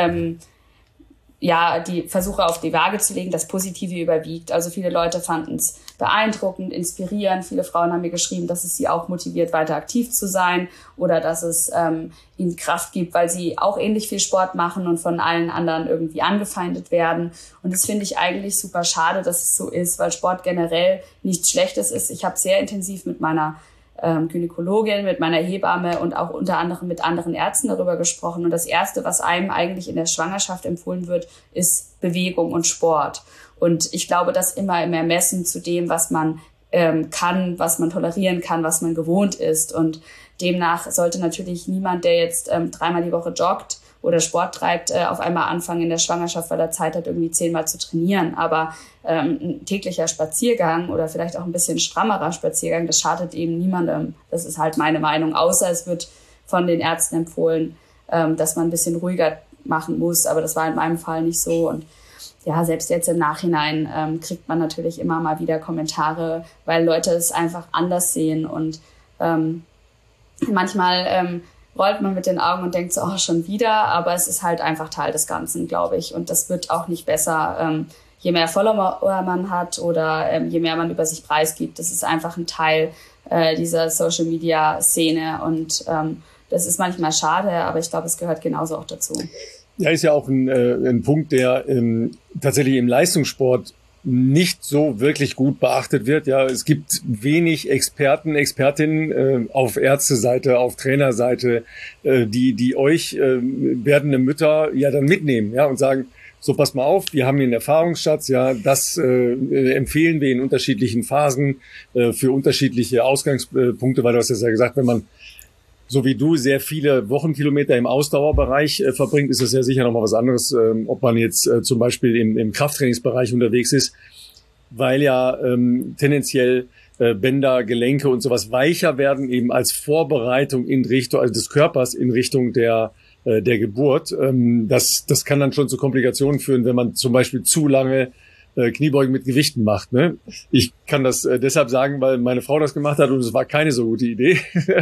die Versuche auf die Waage zu legen, das Positive überwiegt. Also viele Leute fanden es beeindruckend, inspirierend. Viele Frauen haben mir geschrieben, dass es sie auch motiviert, weiter aktiv zu sein oder dass es ihnen Kraft gibt, weil sie auch ähnlich viel Sport machen und von allen anderen irgendwie angefeindet werden. Und das finde ich eigentlich super schade, dass es so ist, weil Sport generell nichts Schlechtes ist. Ich habe sehr intensiv mit meiner Gynäkologin, mit meiner Hebamme und auch unter anderem mit anderen Ärzten darüber gesprochen. Und das Erste, was einem eigentlich in der Schwangerschaft empfohlen wird, ist Bewegung und Sport. Und ich glaube, das immer im Ermessen zu dem, was man kann, was man tolerieren kann, was man gewohnt ist. Und demnach sollte natürlich niemand, der jetzt 3-mal die Woche joggt oder Sport treibt, auf einmal anfangen in der Schwangerschaft, weil er Zeit hat, irgendwie 10-mal zu trainieren. Aber ein täglicher Spaziergang oder vielleicht auch ein bisschen strammerer Spaziergang, das schadet eben niemandem. Das ist halt meine Meinung. Außer es wird von den Ärzten empfohlen, dass man ein bisschen ruhiger machen muss. Aber das war in meinem Fall nicht so. Und ja, selbst jetzt im Nachhinein kriegt man natürlich immer mal wieder Kommentare, weil Leute es einfach anders sehen. Und manchmal rollt man mit den Augen und denkt so, oh, schon wieder. Aber es ist halt einfach Teil des Ganzen, glaube ich. Und das wird auch nicht besser, je mehr Follower man hat oder je mehr man über sich preisgibt. Das ist einfach ein Teil dieser Social-Media-Szene. Und das ist manchmal schade, aber ich glaube, es gehört genauso auch dazu.
Ja, ist ja auch ein Punkt, der tatsächlich im Leistungssport nicht so wirklich gut beachtet wird. Ja, es gibt wenig Experten, Expertinnen auf Ärzteseite, auf Trainerseite, die euch werdende Mütter ja dann mitnehmen, ja, und sagen, so, pass mal auf, wir haben hier einen Erfahrungsschatz, ja, das empfehlen wir in unterschiedlichen Phasen für unterschiedliche Ausgangspunkte, weil du hast ja gesagt, wenn man so wie du sehr viele Wochenkilometer im Ausdauerbereich verbringt, ist das ja sicher nochmal was anderes, ob man jetzt zum Beispiel im Krafttrainingsbereich unterwegs ist, weil ja tendenziell Bänder, Gelenke und sowas weicher werden, eben als Vorbereitung in Richtung, also des Körpers in Richtung der Geburt. Das kann dann schon zu Komplikationen führen, wenn man zum Beispiel zu lange Kniebeugen mit Gewichten macht. Ne? Ich kann das deshalb sagen, weil meine Frau das gemacht hat und es war keine so gute Idee.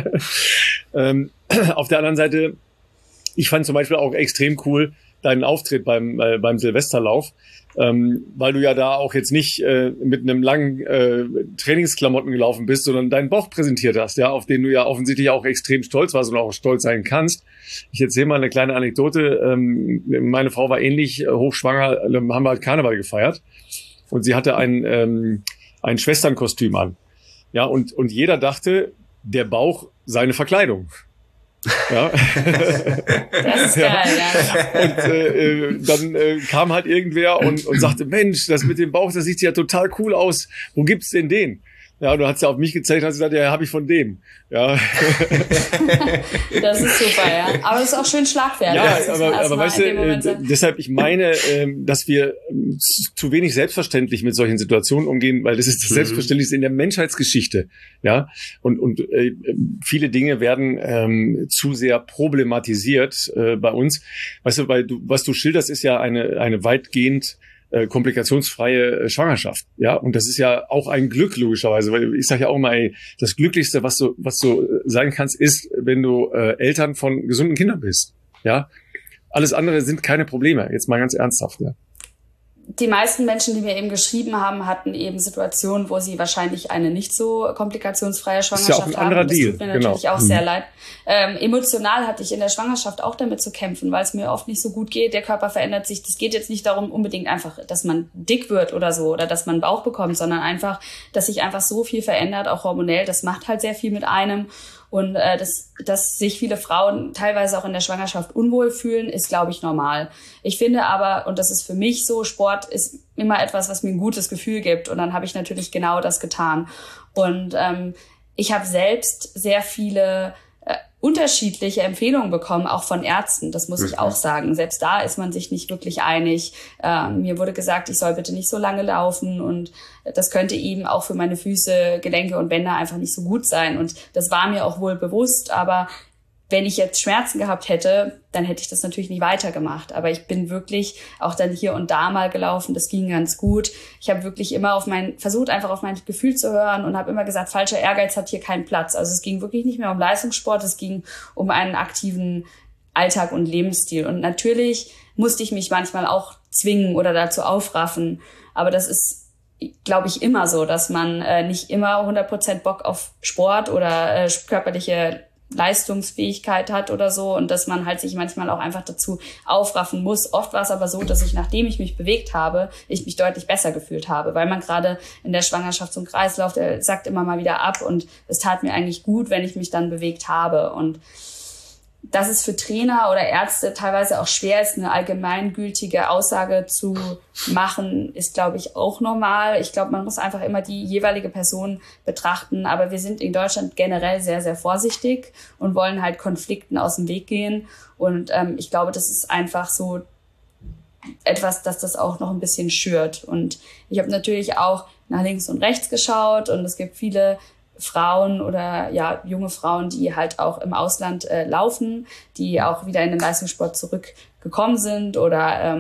Auf der anderen Seite, ich fand zum Beispiel auch extrem cool deinen Auftritt beim Silvesterlauf, weil du ja da auch jetzt nicht mit einem langen Trainingsklamotten gelaufen bist, sondern deinen Bauch präsentiert hast, ja, auf den du ja offensichtlich auch extrem stolz warst und auch stolz sein kannst. Ich erzähle mal eine kleine Anekdote. Meine Frau war ähnlich hochschwanger, haben wir halt Karneval gefeiert und sie hatte ein Schwesternkostüm an. Ja, und jeder dachte, der Bauch sei eine Verkleidung. Ja.
Das ist geil, ja.
Und dann kam halt irgendwer und sagte, Mensch, das mit dem Bauch, das sieht ja total cool aus. Wo gibt's denn den? Ja, und du hast ja auf mich gezeigt und hast gesagt, ja, habe ich von dem. Ja.
Das ist super, ja. Aber das ist auch schön schlagfertig.
Ja, aber weißt du, deshalb, ich meine, dass wir zu wenig selbstverständlich mit solchen Situationen umgehen, weil das ist das Selbstverständlichste in der Menschheitsgeschichte. Ja, und viele Dinge werden zu sehr problematisiert bei uns. Weißt du, was du schilderst, ist ja eine weitgehend komplikationsfreie Schwangerschaft. Ja, und das ist ja auch ein Glück, logischerweise, weil ich sage ja auch immer, ey, das Glücklichste, was du sein kannst, ist, wenn du Eltern von gesunden Kindern bist. Ja, alles andere sind keine Probleme. Jetzt mal ganz ernsthaft, ja.
Die meisten Menschen, die mir eben geschrieben haben, hatten eben Situationen, wo sie wahrscheinlich eine nicht so komplikationsfreie Schwangerschaft haben.
Das ist ja auch ein anderer Deal.
Das tut mir natürlich auch sehr leid. Emotional hatte ich in der Schwangerschaft auch damit zu kämpfen, weil es mir oft nicht so gut geht. Der Körper verändert sich. Das geht jetzt nicht darum unbedingt einfach, dass man dick wird oder so oder dass man einen Bauch bekommt, sondern einfach, dass sich einfach so viel verändert, auch hormonell. Das macht halt sehr viel mit einem. Und dass sich viele Frauen teilweise auch in der Schwangerschaft unwohl fühlen, ist, glaube ich, normal. Ich finde aber, und das ist für mich so, Sport ist immer etwas, was mir ein gutes Gefühl gibt. Und dann habe ich natürlich genau das getan. Und ich habe selbst sehr viele unterschiedliche Empfehlungen bekommen, auch von Ärzten, das muss ich auch sagen. Selbst da ist man sich nicht wirklich einig. Mir wurde gesagt, ich soll bitte nicht so lange laufen und das könnte eben auch für meine Füße, Gelenke und Bänder einfach nicht so gut sein. Und das war mir auch wohl bewusst, aber wenn ich jetzt Schmerzen gehabt hätte, dann hätte ich das natürlich nicht weitergemacht. Aber ich bin wirklich auch dann hier und da mal gelaufen. Das ging ganz gut. Ich habe wirklich immer versucht, einfach auf mein Gefühl zu hören und habe immer gesagt, falscher Ehrgeiz hat hier keinen Platz. Also es ging wirklich nicht mehr um Leistungssport. Es ging um einen aktiven Alltag und Lebensstil. Und natürlich musste ich mich manchmal auch zwingen oder dazu aufraffen. Aber das ist, glaube ich, immer so, dass man nicht immer 100% Bock auf Sport oder körperliche Leistungsfähigkeit hat oder so und dass man halt sich manchmal auch einfach dazu aufraffen muss. Oft war es aber so, dass ich, nachdem ich mich bewegt habe, ich mich deutlich besser gefühlt habe, weil man gerade in der Schwangerschaft so einen Kreislauf, der sackt immer mal wieder ab und es tat mir eigentlich gut, wenn ich mich dann bewegt habe. Und dass es für Trainer oder Ärzte teilweise auch schwer ist, eine allgemeingültige Aussage zu machen, ist, glaube ich, auch normal. Ich glaube, man muss einfach immer die jeweilige Person betrachten. Aber wir sind in Deutschland generell sehr, sehr vorsichtig und wollen halt Konflikten aus dem Weg gehen. Und ich glaube, das ist einfach so etwas, dass das auch noch ein bisschen schürt. Und ich habe natürlich auch nach links und rechts geschaut und es gibt viele Frauen oder ja junge Frauen, die halt auch im Ausland laufen, die auch wieder in den Leistungssport zurückgekommen sind oder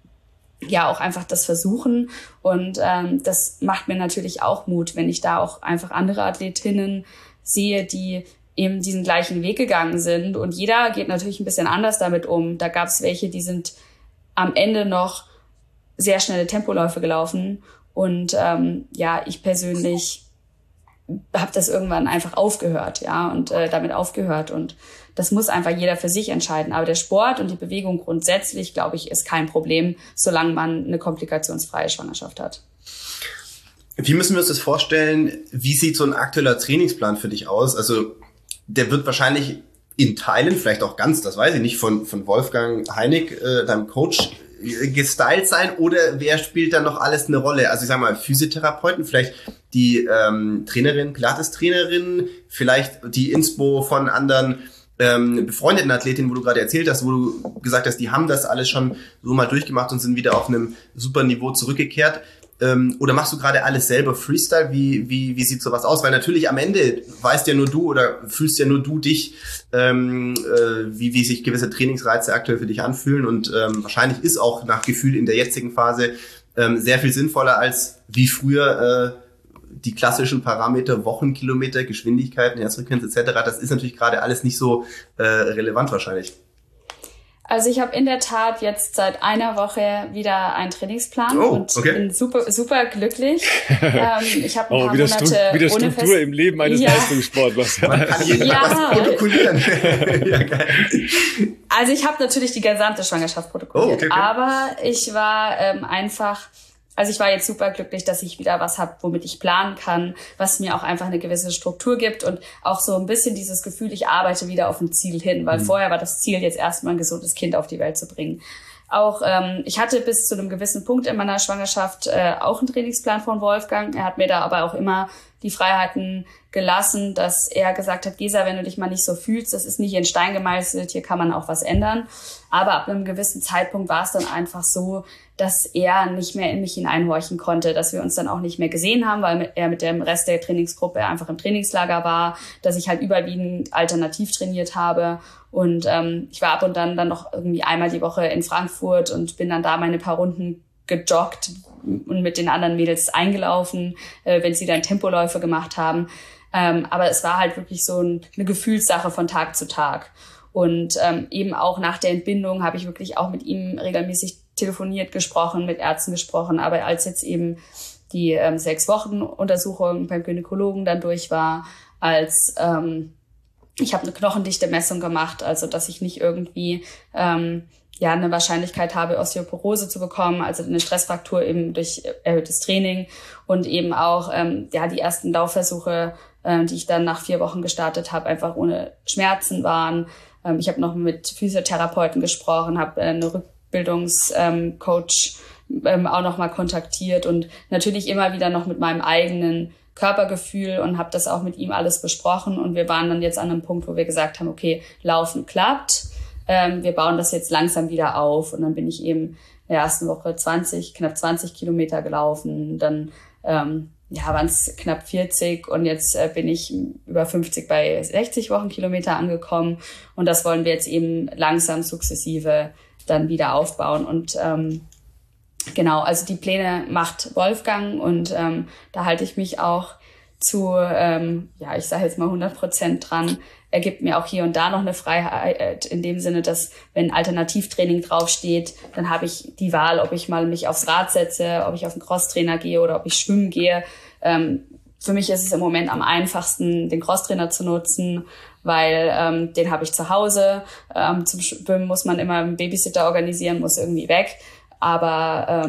ja auch einfach das versuchen. Und das macht mir natürlich auch Mut, wenn ich da auch einfach andere Athletinnen sehe, die eben diesen gleichen Weg gegangen sind. Und jeder geht natürlich ein bisschen anders damit um. Da gab es welche, die sind am Ende noch sehr schnelle Tempoläufe gelaufen. Und ja, ich persönlich habe das irgendwann einfach aufgehört, ja, und damit aufgehört. Und das muss einfach jeder für sich entscheiden. Aber der Sport und die Bewegung grundsätzlich, glaube ich, ist kein Problem, solange man eine komplikationsfreie Schwangerschaft hat.
Wie müssen wir uns das vorstellen? Wie sieht so ein aktueller Trainingsplan für dich aus? Also der wird wahrscheinlich in Teilen, vielleicht auch ganz, das weiß ich nicht, von Wolfgang Heinig, deinem Coach, gestylt sein, oder wer spielt da noch alles eine Rolle? Also ich sag mal, Physiotherapeuten, vielleicht die Trainerin, Pilates-Trainerin, vielleicht die Inspo von anderen befreundeten Athletinnen, wo du gerade erzählt hast, wo du gesagt hast, die haben das alles schon so mal durchgemacht und sind wieder auf einem super Niveau zurückgekehrt. Oder machst du gerade alles selber Freestyle? Wie sieht sowas aus? Weil natürlich am Ende weißt ja nur du oder fühlst ja nur du dich, wie sich gewisse Trainingsreize aktuell für dich anfühlen. Und wahrscheinlich ist auch nach Gefühl in der jetzigen Phase sehr viel sinnvoller als wie früher die klassischen Parameter, Wochenkilometer, Geschwindigkeiten, Herzfrequenz etc. Das ist natürlich gerade alles nicht so relevant wahrscheinlich.
Also ich habe in der Tat jetzt seit einer Woche wieder einen Trainingsplan und bin super, super glücklich. Ich habe ein paar Monate
wieder Struktur im Leben eines Leistungssportlers. Man kann
was protokollieren. Ja, geil.
Also ich habe natürlich die gesamte Schwangerschaft protokolliert, aber ich war ich war jetzt super glücklich, dass ich wieder was habe, womit ich planen kann, was mir auch einfach eine gewisse Struktur gibt und auch so ein bisschen dieses Gefühl, ich arbeite wieder auf ein Ziel hin, weil vorher war das Ziel, jetzt erstmal ein gesundes Kind auf die Welt zu bringen. Auch ich hatte bis zu einem gewissen Punkt in meiner Schwangerschaft auch einen Trainingsplan von Wolfgang. Er hat mir da aber auch immer die Freiheiten gelassen, dass er gesagt hat, Gesa, wenn du dich mal nicht so fühlst, das ist nicht in Stein gemeißelt, hier kann man auch was ändern. Aber ab einem gewissen Zeitpunkt war es dann einfach so, dass er nicht mehr in mich hineinhorchen konnte, dass wir uns dann auch nicht mehr gesehen haben, weil er mit dem Rest der Trainingsgruppe einfach im Trainingslager war, dass ich halt überwiegend alternativ trainiert habe. Und ich war ab und dann noch irgendwie einmal die Woche in Frankfurt und bin dann da meine paar Runden gejoggt und mit den anderen Mädels eingelaufen, wenn sie dann Tempoläufe gemacht haben. Aber es war halt wirklich so eine Gefühlssache von Tag zu Tag. Und eben auch nach der Entbindung habe ich wirklich auch mit ihm regelmäßig telefoniert, gesprochen, mit Ärzten gesprochen. Aber als jetzt eben die 6 Wochen Untersuchung beim Gynäkologen dann durch war, als ich habe eine Knochendichte-Messung gemacht, also dass ich nicht irgendwie eine Wahrscheinlichkeit habe, Osteoporose zu bekommen, also eine Stressfraktur eben durch erhöhtes Training und eben auch die ersten Laufversuche, die ich dann nach 4 Wochen gestartet habe, einfach ohne Schmerzen waren. Ich habe noch mit Physiotherapeuten gesprochen, habe eine Rückbildungscoach auch noch mal kontaktiert und natürlich immer wieder noch mit meinem eigenen Körpergefühl und habe das auch mit ihm alles besprochen. Und wir waren dann jetzt an einem Punkt, wo wir gesagt haben, okay, Laufen klappt, wir bauen das jetzt langsam wieder auf. Und dann bin ich eben in der ersten Woche knapp 20 Kilometer gelaufen, dann waren es knapp 40 und jetzt bin ich über 50 bei 60 Wochenkilometer angekommen und das wollen wir jetzt eben langsam sukzessive dann wieder aufbauen und genau, also die Pläne macht Wolfgang und da halte ich mich auch zu, ich sage jetzt mal 100% dran. Er gibt mir auch hier und da noch eine Freiheit in dem Sinne, dass wenn Alternativtraining draufsteht, dann habe ich die Wahl, ob ich mal mich aufs Rad setze, ob ich auf den Crosstrainer gehe oder ob ich schwimmen gehe. Für mich ist es im Moment am einfachsten, den Crosstrainer zu nutzen, weil den habe ich zu Hause. Zum Schwimmen muss man immer einen Babysitter organisieren, muss irgendwie weg. Aber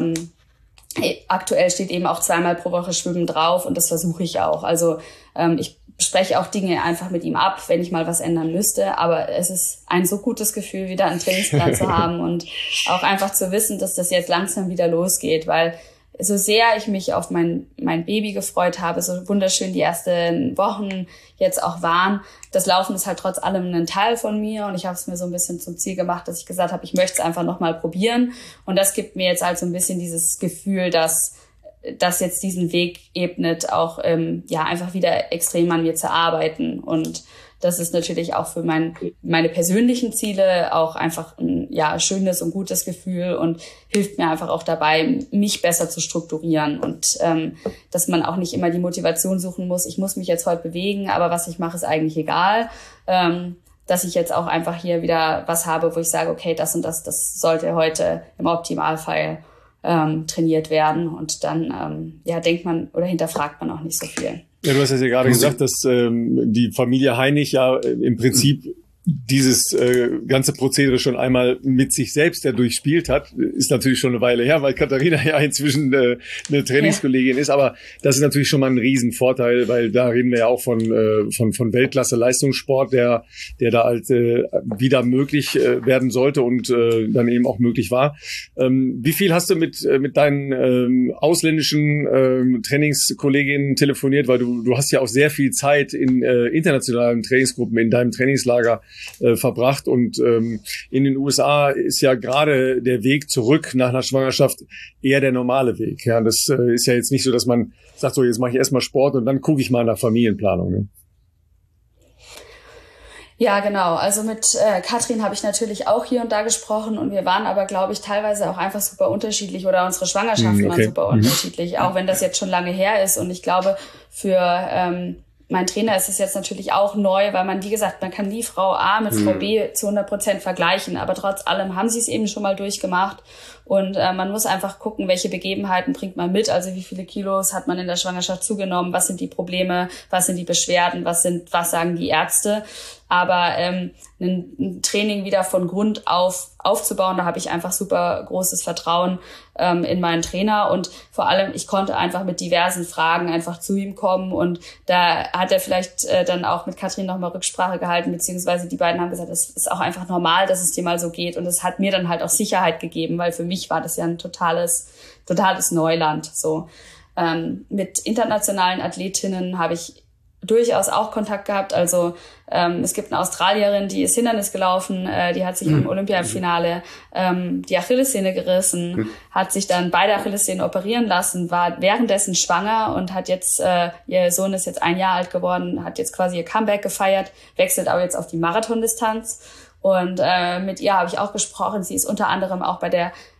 aktuell steht eben auch 2-mal pro Woche Schwimmen drauf und das versuche ich auch. Also ich spreche auch Dinge einfach mit ihm ab, wenn ich mal was ändern müsste. Aber es ist ein so gutes Gefühl, wieder einen Trainingsplan zu haben und auch einfach zu wissen, dass das jetzt langsam wieder losgeht, weil so sehr ich mich auf mein Baby gefreut habe, so wunderschön die ersten Wochen jetzt auch waren, das Laufen ist halt trotz allem ein Teil von mir und ich habe es mir so ein bisschen zum Ziel gemacht, dass ich gesagt habe, ich möchte es einfach nochmal probieren und das gibt mir jetzt halt so ein bisschen dieses Gefühl, dass das jetzt diesen Weg ebnet, auch einfach wieder extrem an mir zu arbeiten und das ist natürlich auch für meine persönlichen Ziele auch einfach ein schönes und gutes Gefühl und hilft mir einfach auch dabei, mich besser zu strukturieren und dass man auch nicht immer die Motivation suchen muss, ich muss mich jetzt heute bewegen, aber was ich mache, ist eigentlich egal. Dass ich jetzt auch einfach hier wieder was habe, wo ich sage, okay, das und das sollte heute im Optimalfall trainiert werden und dann denkt man oder hinterfragt man auch nicht so viel.
Ja, du hast ja gerade gesagt, dass die Familie Heinig ja im Prinzip dieses ganze Prozedere schon einmal mit sich selbst ja durchspielt hat. Ist natürlich schon eine Weile her, weil Katharina ja inzwischen eine Trainingskollegin ist, aber das ist natürlich schon mal ein Riesenvorteil, weil da reden wir ja auch von Weltklasse-Leistungssport, der da halt wieder möglich werden sollte und dann eben auch möglich war. Wie viel hast du mit deinen ausländischen Trainingskolleginnen telefoniert, weil du hast ja auch sehr viel Zeit in internationalen Trainingsgruppen in deinem Trainingslager verbracht und in den USA ist ja gerade der Weg zurück nach einer Schwangerschaft eher der normale Weg. Ja, das ist ja jetzt nicht so, dass man sagt, so jetzt mache ich erstmal Sport und dann gucke ich mal nach Familienplanung. Ne?
Ja, genau. Also mit Katrin habe ich natürlich auch hier und da gesprochen und wir waren aber, glaube ich, teilweise auch einfach super unterschiedlich oder unsere Schwangerschaften waren super unterschiedlich, auch wenn das jetzt schon lange her ist und ich glaube, für mein Trainer ist es jetzt natürlich auch neu, weil man, wie gesagt, man kann nie Frau A mit Frau B zu 100% vergleichen, aber trotz allem haben sie es eben schon mal durchgemacht und man muss einfach gucken, welche Begebenheiten bringt man mit, also wie viele Kilos hat man in der Schwangerschaft zugenommen, was sind die Probleme, was sind die Beschwerden, was sagen die Ärzte, aber ein Training wieder von Grund auf aufzubauen, da habe ich einfach super großes Vertrauen in meinen Trainer und vor allem, ich konnte einfach mit diversen Fragen einfach zu ihm kommen und da hat er vielleicht dann auch mit Katrin nochmal Rücksprache gehalten, beziehungsweise die beiden haben gesagt, es ist auch einfach normal, dass es dir mal so geht und es hat mir dann halt auch Sicherheit gegeben, weil für mich war das ja ein totales Neuland. So mit internationalen Athletinnen habe ich durchaus auch Kontakt gehabt. Also es gibt eine Australierin, die ist Hindernis gelaufen, die hat sich im Olympiafinale die Achillessehne gerissen, hat sich dann beide Achillessehnen operieren lassen, war währenddessen schwanger und hat jetzt, ihr Sohn ist jetzt 1 Jahr alt geworden, hat jetzt quasi ihr Comeback gefeiert, wechselt aber jetzt auf die Marathondistanz. Und mit ihr habe ich auch gesprochen. Sie ist unter anderem auch bei der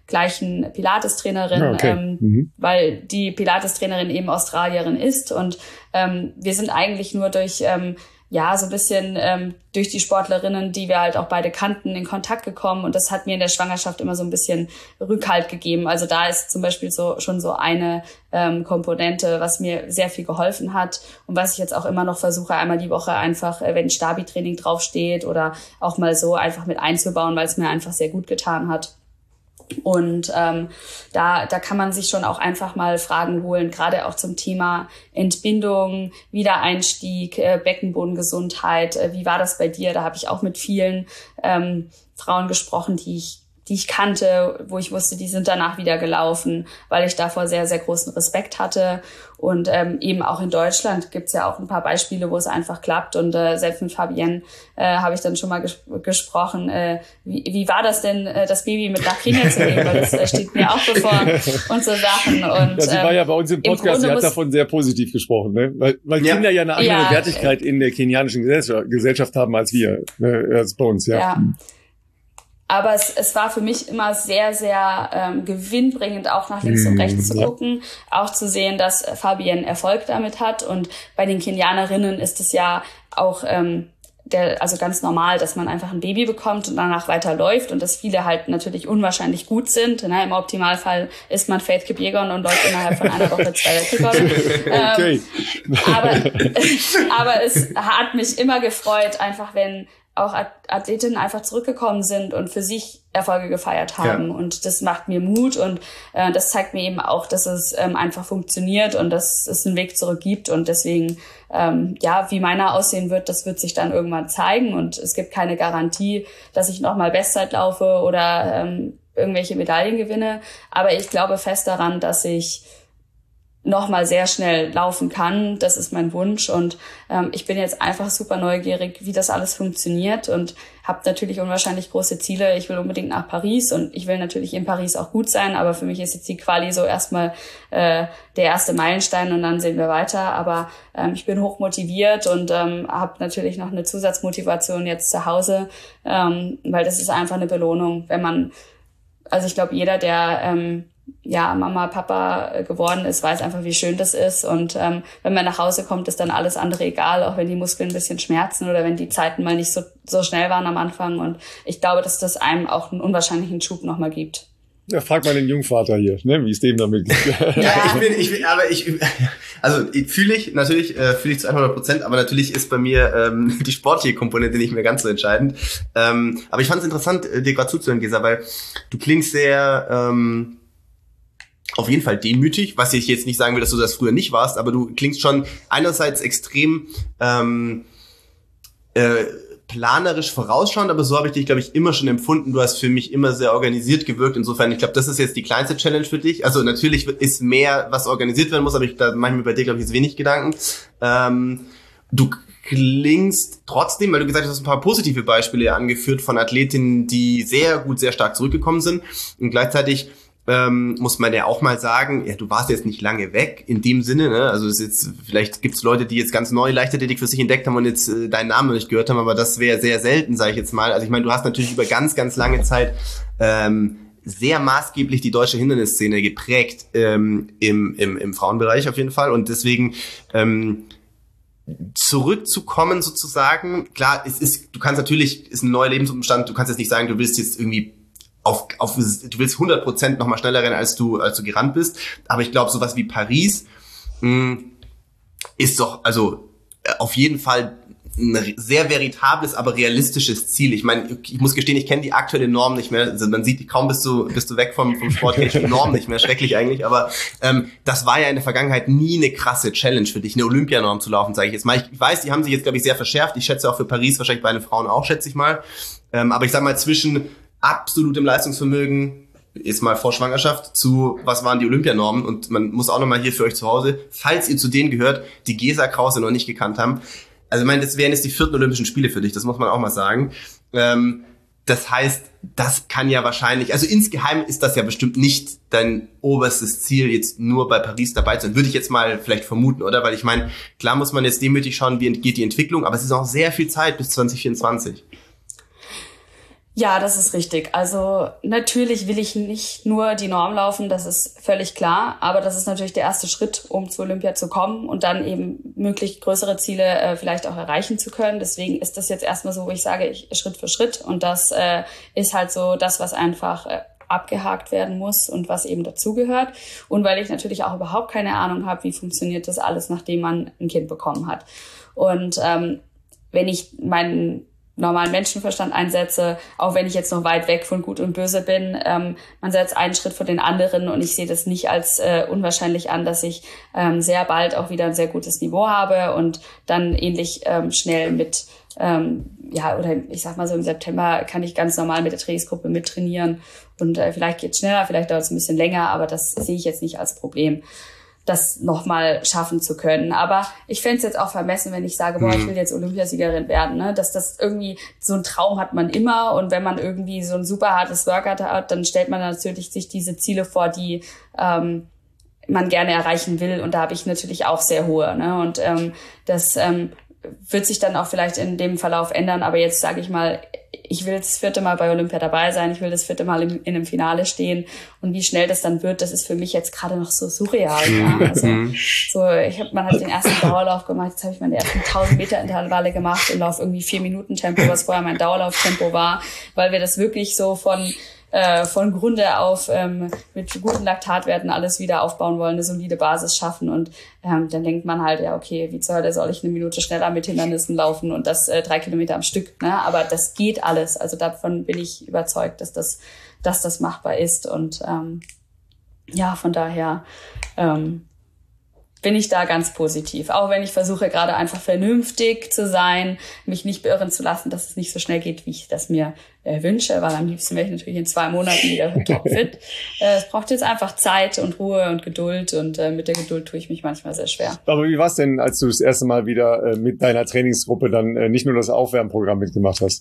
gleichen Pilates-Trainerin, weil die Pilates-Trainerin eben Australierin ist und wir sind eigentlich nur durch so ein bisschen durch die Sportlerinnen, die wir halt auch beide kannten, in Kontakt gekommen. Und das hat mir in der Schwangerschaft immer so ein bisschen Rückhalt gegeben. Also da ist zum Beispiel schon so eine Komponente, was mir sehr viel geholfen hat und was ich jetzt auch immer noch versuche, einmal die Woche einfach, wenn Stabi-Training draufsteht oder auch mal so einfach mit einzubauen, weil es mir einfach sehr gut getan hat. Und da kann man sich schon auch einfach mal Fragen holen, gerade auch zum Thema Entbindung, Wiedereinstieg, Beckenbodengesundheit. Wie war das bei dir? Da habe ich auch mit vielen Frauen gesprochen, die ich kannte, wo ich wusste, die sind danach wieder gelaufen, weil ich davor sehr, sehr großen Respekt hatte. Und eben auch in Deutschland gibt's ja auch ein paar Beispiele, wo es einfach klappt. Und selbst mit Fabienne habe ich dann schon mal gesprochen, wie war das denn, das Baby mit nach Kenia zu nehmen? Weil das steht mir auch bevor und so Sachen. Und,
sie war ja bei uns im Podcast, sie hat davon sehr positiv gesprochen, ne? Weil Kinder ja eine andere Wertigkeit in der kenianischen Gesellschaft haben als wir, als bei uns, ja.
Aber es war für mich immer sehr, sehr gewinnbringend, auch nach links und rechts zu gucken, auch zu sehen, dass Fabienne Erfolg damit hat. Und bei den Kenianerinnen ist es ja auch also ganz normal, dass man einfach ein Baby bekommt und danach weiterläuft und dass viele halt natürlich unwahrscheinlich gut sind. Ne? Im Optimalfall ist man Faith Kipyegon und läuft innerhalb von einer Woche 2 Weltrekorde.
Okay.
Aber es hat mich immer gefreut, einfach wenn auch Athletinnen einfach zurückgekommen sind und für sich Erfolge gefeiert haben. Ja. Und das macht mir Mut und das zeigt mir eben auch, dass es einfach funktioniert und dass es einen Weg zurück gibt. Und deswegen, wie meiner aussehen wird, das wird sich dann irgendwann zeigen. Und es gibt keine Garantie, dass ich nochmal Bestzeit laufe oder irgendwelche Medaillen gewinne. Aber ich glaube fest daran, dass ich nochmal sehr schnell laufen kann. Das ist mein Wunsch und ich bin jetzt einfach super neugierig, wie das alles funktioniert und habe natürlich unwahrscheinlich große Ziele. Ich will unbedingt nach Paris und ich will natürlich in Paris auch gut sein, aber für mich ist jetzt die Quali so erstmal der erste Meilenstein und dann sehen wir weiter. Aber ich bin hoch motiviert und habe natürlich noch eine Zusatzmotivation jetzt zu Hause, weil das ist einfach eine Belohnung, wenn man, also ich glaube, jeder, der Mama, Papa geworden ist, weiß einfach, wie schön das ist. Und wenn man nach Hause kommt, ist dann alles andere egal, auch wenn die Muskeln ein bisschen schmerzen oder wenn die Zeiten mal nicht so schnell waren am Anfang. Und ich glaube, dass das einem auch einen unwahrscheinlichen Schub nochmal gibt.
Ja, frag mal den Jungvater hier, ne, wie es dem damit geht.
Fühle ich zu 100%, aber natürlich ist bei mir die sportliche Komponente nicht mehr ganz so entscheidend. Aber ich fand es interessant, dir gerade zuzuhören, Gesa, weil du klingst sehr auf jeden Fall demütig, was ich jetzt nicht sagen will, dass du das früher nicht warst, aber du klingst schon einerseits extrem planerisch vorausschauend, aber so habe ich dich, glaube ich, immer schon empfunden. Du hast für mich immer sehr organisiert gewirkt. Insofern, ich glaube, das ist jetzt die kleinste Challenge für dich. Also natürlich ist mehr, was organisiert werden muss, aber da mache ich mir bei dir, glaube ich, jetzt wenig Gedanken. Du klingst trotzdem, weil du gesagt hast, du hast ein paar positive Beispiele angeführt von Athletinnen, die sehr gut, sehr stark zurückgekommen sind und gleichzeitig muss man ja auch mal sagen, ja, du warst jetzt nicht lange weg, in dem Sinne, ne? Also es ist jetzt, vielleicht gibt's Leute, die jetzt ganz neu Leichtathletik für sich entdeckt haben und jetzt deinen Namen noch nicht gehört haben, aber das wäre sehr selten, sage ich jetzt mal. Also ich meine, du hast natürlich über ganz, ganz lange Zeit sehr maßgeblich die deutsche Hindernisszene geprägt im Frauenbereich auf jeden Fall und deswegen zurückzukommen sozusagen, klar, du kannst natürlich, ist ein neuer Lebensumstand, du kannst jetzt nicht sagen, du willst jetzt irgendwie du willst 100% nochmal schneller rennen, als du gerannt bist. Aber ich glaube, sowas wie Paris ist doch, also auf jeden Fall ein sehr veritables, aber realistisches Ziel. Ich meine, ich muss gestehen, ich kenne die aktuelle Norm nicht mehr. Also man sieht, kaum bist du weg vom Sport, kenne ich die Norm nicht mehr. Schrecklich eigentlich. Aber das war ja in der Vergangenheit nie eine krasse Challenge für dich, eine Olympianorm zu laufen, sage ich jetzt mal. Ich weiß, die haben sich jetzt, glaube ich, sehr verschärft. Ich schätze auch für Paris, wahrscheinlich bei den Frauen auch, schätze ich mal. Aber ich sag mal, zwischen absolutem Leistungsvermögen, jetzt mal vor Schwangerschaft, zu was waren die Olympianormen und man muss auch nochmal hier für euch zu Hause, falls ihr zu denen gehört, die Gesa Krause noch nicht gekannt haben, also ich meine, das wären jetzt die 4. Olympischen Spiele für dich, das muss man auch mal sagen. Das heißt, das kann ja wahrscheinlich, also insgeheim ist das ja bestimmt nicht dein oberstes Ziel, jetzt nur bei Paris dabei zu sein, würde ich jetzt mal vielleicht vermuten, oder? Weil ich meine, klar muss man jetzt demütig schauen, wie geht die Entwicklung, aber es ist auch sehr viel Zeit bis 2024.
Ja, das ist richtig. Also natürlich will ich nicht nur die Norm laufen, das ist völlig klar. Aber das ist natürlich der erste Schritt, um zu Olympia zu kommen und dann eben möglich größere Ziele vielleicht auch erreichen zu können. Deswegen ist das jetzt erstmal so, wo ich sage, Schritt für Schritt. Und das ist halt so das, was einfach abgehakt werden muss und was eben dazugehört. Und weil ich natürlich auch überhaupt keine Ahnung habe, wie funktioniert das alles, nachdem man ein Kind bekommen hat. Und wenn ich meinen normalen Menschenverstand einsetze, auch wenn ich jetzt noch weit weg von Gut und Böse bin. Man setzt einen Schritt vor den anderen und ich sehe das nicht als unwahrscheinlich an, dass ich sehr bald auch wieder ein sehr gutes Niveau habe und dann ähnlich schnell mit, oder ich sag mal so im September kann ich ganz normal mit der Trainingsgruppe mittrainieren und vielleicht geht's schneller, vielleicht dauert es ein bisschen länger, aber das sehe ich jetzt nicht als Problem, das nochmal schaffen zu können. Aber ich fände es jetzt auch vermessen, wenn ich sage, ich will jetzt Olympiasiegerin werden, ne? Dass das irgendwie, so ein Traum hat man immer und wenn man irgendwie so ein super hartes Workout hat, dann stellt man natürlich sich diese Ziele vor, die man gerne erreichen will und da habe ich natürlich auch sehr hohe, ne? Und das wird sich dann auch vielleicht in dem Verlauf ändern, aber jetzt sage ich mal, ich will das 4. Mal bei Olympia dabei sein, ich will das 4. Mal in einem Finale stehen und wie schnell das dann wird, das ist für mich jetzt gerade noch so surreal. Ja? Also man hat den ersten Dauerlauf gemacht, jetzt habe ich meine ersten 1000 Meter Intervalle gemacht und laufe irgendwie 4 Minuten Tempo, was vorher mein Dauerlauftempo war, weil wir das wirklich so von Grunde auf mit guten Laktatwerten alles wieder aufbauen wollen, eine solide Basis schaffen und dann denkt man halt, ja okay, wie zur Hölle soll ich 1 Minute schneller mit Hindernissen laufen und das 3 Kilometer am Stück, ne? Aber das geht alles, also davon bin ich überzeugt, dass das machbar ist und von daher bin ich da ganz positiv. Auch wenn ich versuche, gerade einfach vernünftig zu sein, mich nicht beirren zu lassen, dass es nicht so schnell geht, wie ich das mir wünsche, weil am liebsten wäre ich natürlich in 2 Monaten wieder topfit. Es braucht jetzt einfach Zeit und Ruhe und Geduld und mit der Geduld tue ich mich manchmal sehr schwer.
Aber wie war es denn, als du das erste Mal wieder mit deiner Trainingsgruppe dann nicht nur das Aufwärmprogramm mitgemacht hast?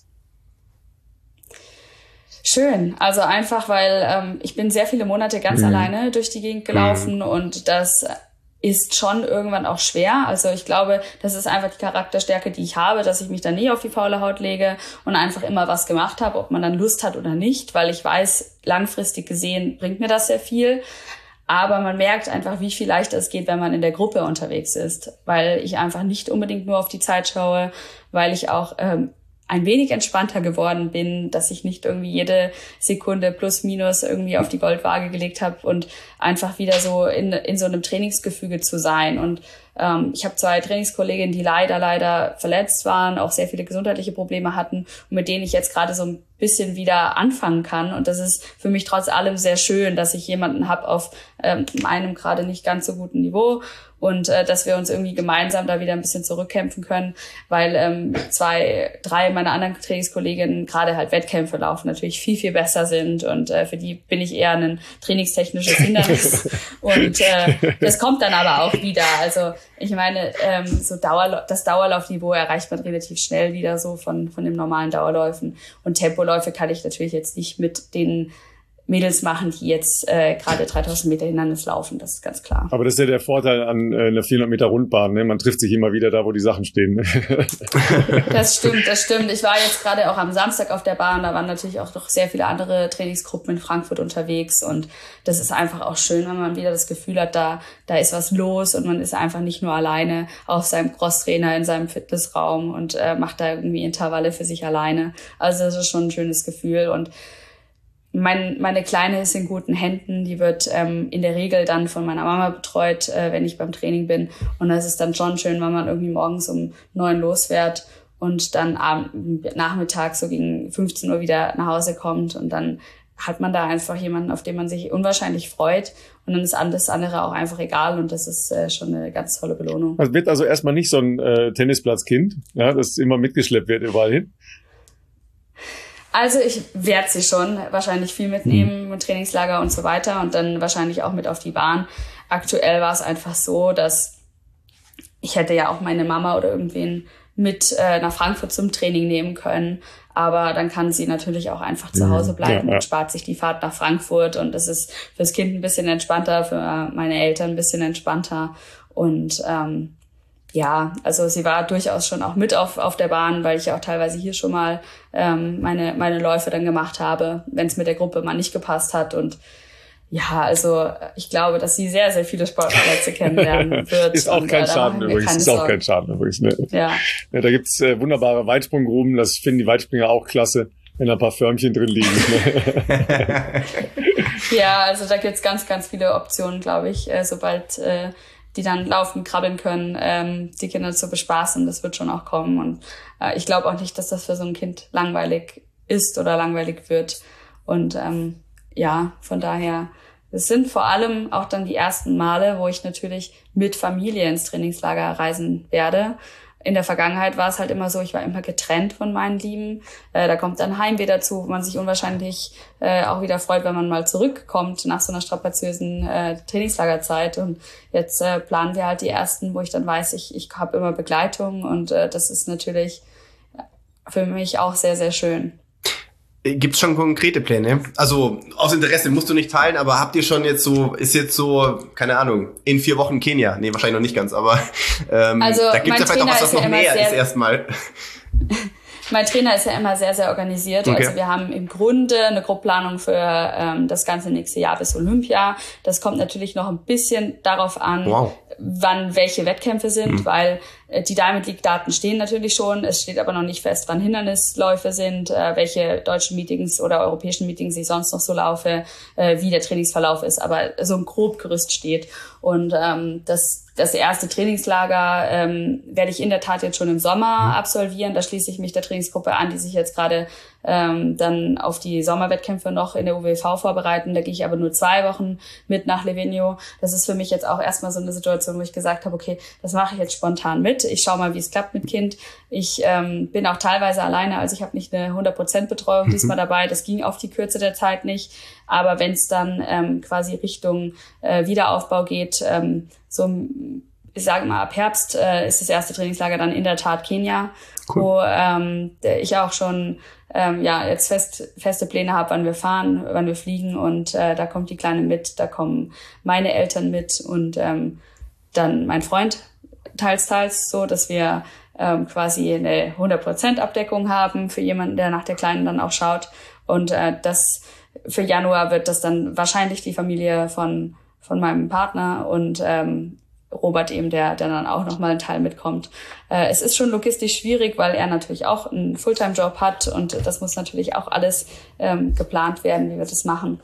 Schön, also einfach, weil ich bin sehr viele Monate ganz alleine durch die Gegend gelaufen und das ist schon irgendwann auch schwer. Also ich glaube, das ist einfach die Charakterstärke, die ich habe, dass ich mich dann nie auf die faule Haut lege und einfach immer was gemacht habe, ob man dann Lust hat oder nicht, weil ich weiß, langfristig gesehen bringt mir das sehr viel. Aber man merkt einfach, wie viel leichter es geht, wenn man in der Gruppe unterwegs ist, weil ich einfach nicht unbedingt nur auf die Zeit schaue, weil ich auch ein wenig entspannter geworden bin, dass ich nicht irgendwie jede Sekunde plus minus irgendwie auf die Goldwaage gelegt habe und einfach wieder so in so einem Trainingsgefüge zu sein. Und ich habe 2 Trainingskolleginnen, die leider verletzt waren, auch sehr viele gesundheitliche Probleme hatten und mit denen ich jetzt gerade so ein bisschen wieder anfangen kann. Und das ist für mich trotz allem sehr schön, dass ich jemanden habe auf einem gerade nicht ganz so guten Niveau und dass wir uns irgendwie gemeinsam da wieder ein bisschen zurückkämpfen können, weil 2, 3 meiner anderen Trainingskolleginnen gerade halt Wettkämpfe laufen, natürlich viel besser sind und für die bin ich eher ein trainingstechnisches Hindernis und das kommt dann aber auch wieder. Also ich meine, das Dauerlaufniveau erreicht man relativ schnell wieder so von den normalen Dauerläufen und Tempoläufe kann ich natürlich jetzt nicht mit den Mädels machen, die jetzt gerade 3000 Meter Hindernis laufen, das ist ganz klar.
Aber das ist ja der Vorteil an einer 400 Meter Rundbahn, ne? Man trifft sich immer wieder da, wo die Sachen stehen.
Das stimmt. Ich war jetzt gerade auch am Samstag auf der Bahn, da waren natürlich auch noch sehr viele andere Trainingsgruppen in Frankfurt unterwegs und das ist einfach auch schön, wenn man wieder das Gefühl hat, da ist was los und man ist einfach nicht nur alleine auf seinem Crosstrainer in seinem Fitnessraum und macht da irgendwie Intervalle für sich alleine. Also das ist schon ein schönes Gefühl und meine Kleine ist in guten Händen, die wird in der Regel dann von meiner Mama betreut, wenn ich beim Training bin. Und das ist dann schon schön, wenn man irgendwie morgens um 9 losfährt und dann nachmittags so gegen 15 Uhr wieder nach Hause kommt. Und dann hat man da einfach jemanden, auf den man sich unwahrscheinlich freut. Und dann ist alles andere auch einfach egal. Und das ist schon eine ganz tolle Belohnung.
Es wird also erstmal nicht so ein Tennisplatzkind, ja, das immer mitgeschleppt wird überall hin.
Also ich werde sie schon wahrscheinlich viel mitnehmen mit Trainingslager und so weiter und dann wahrscheinlich auch mit auf die Bahn. Aktuell war es einfach so, dass ich hätte ja auch meine Mama oder irgendwen mit nach Frankfurt zum Training nehmen können. Aber dann kann sie natürlich auch einfach zu Hause bleiben und spart sich die Fahrt nach Frankfurt. Und das ist fürs Kind ein bisschen entspannter, für meine Eltern ein bisschen entspannter. Und ja, also sie war durchaus schon auch mit auf der Bahn, weil ich ja auch teilweise hier schon mal meine Läufe dann gemacht habe, wenn es mit der Gruppe mal nicht gepasst hat. Und ja, also ich glaube, dass sie sehr, sehr viele Sportplätze kennenlernen wird.
Ist auch kein Schaden übrigens. Ist auch kein Schaden übrigens. Ne?
Ja.
Ja, da gibt's wunderbare Weitsprunggruben. Das finden die Weitspringer auch klasse, wenn da ein paar Förmchen drin liegen. Ne?
Ja, also da gibt's ganz, ganz viele Optionen, glaube ich, sobald die dann laufen, krabbeln können, die Kinder zu bespaßen. Das wird schon auch kommen. Und ich glaube auch nicht, dass das für so ein Kind langweilig ist oder langweilig wird. Und ja, von daher, es sind vor allem auch dann die ersten Male, wo ich natürlich mit Familie ins Trainingslager reisen werde. In der Vergangenheit war es halt immer so, ich war immer getrennt von meinen Lieben. Da kommt dann Heimweh dazu, wo man sich unwahrscheinlich auch wieder freut, wenn man mal zurückkommt nach so einer strapaziösen Trainingslagerzeit. Und jetzt planen wir halt die ersten, wo ich dann weiß, ich habe immer Begleitung und das ist natürlich für mich auch sehr, sehr schön.
Gibt's schon konkrete Pläne? Also aus Interesse musst du nicht teilen, aber habt ihr schon ist jetzt so, keine Ahnung, in 4 Wochen Kenia? Nee, wahrscheinlich noch nicht ganz, aber
also
da gibt's ja vielleicht auch was, das noch näher ist erstmal.
Mein Trainer ist ja immer sehr, sehr organisiert. Okay. Also wir haben im Grunde eine Grobplanung für das ganze nächste Jahr bis Olympia. Das kommt natürlich noch ein bisschen darauf an, wann welche Wettkämpfe sind, weil die Diamond League-Daten stehen natürlich schon. Es steht aber noch nicht fest, wann Hindernisläufe sind, welche deutschen Meetings oder europäischen Meetings ich sonst noch so laufe, wie der Trainingsverlauf ist. Aber so ein Grobgerüst steht. Und das erste Trainingslager werde ich in der Tat jetzt schon im Sommer absolvieren. Da schließe ich mich der Trainingsgruppe an, die sich jetzt gerade dann auf die Sommerwettkämpfe noch in der UWV vorbereiten. Da gehe ich aber nur 2 Wochen mit nach Livigno. Das ist für mich jetzt auch erstmal so eine Situation, wo ich gesagt habe, okay, das mache ich jetzt spontan mit. Ich schaue mal, wie es klappt mit Kind. Ich bin auch teilweise alleine, also ich habe nicht eine 100% Betreuung diesmal dabei. Das ging auf die Kürze der Zeit nicht. Aber wenn es dann quasi Richtung Wiederaufbau geht, so ich sage mal, ab Herbst ist das erste Trainingslager dann in der Tat Kenia, cool. Wo ich auch schon jetzt feste Pläne habe, wann wir fahren, wann wir fliegen und da kommt die Kleine mit, da kommen meine Eltern mit und dann mein Freund teils, so, dass wir quasi eine 100% Abdeckung haben für jemanden, der nach der Kleinen dann auch schaut und das für Januar wird das dann wahrscheinlich die Familie von meinem Partner und Robert eben, der dann auch nochmal einen Teil mitkommt. Es ist schon logistisch schwierig, weil er natürlich auch einen Fulltime-Job hat und das muss natürlich auch alles geplant werden, wie wir das machen.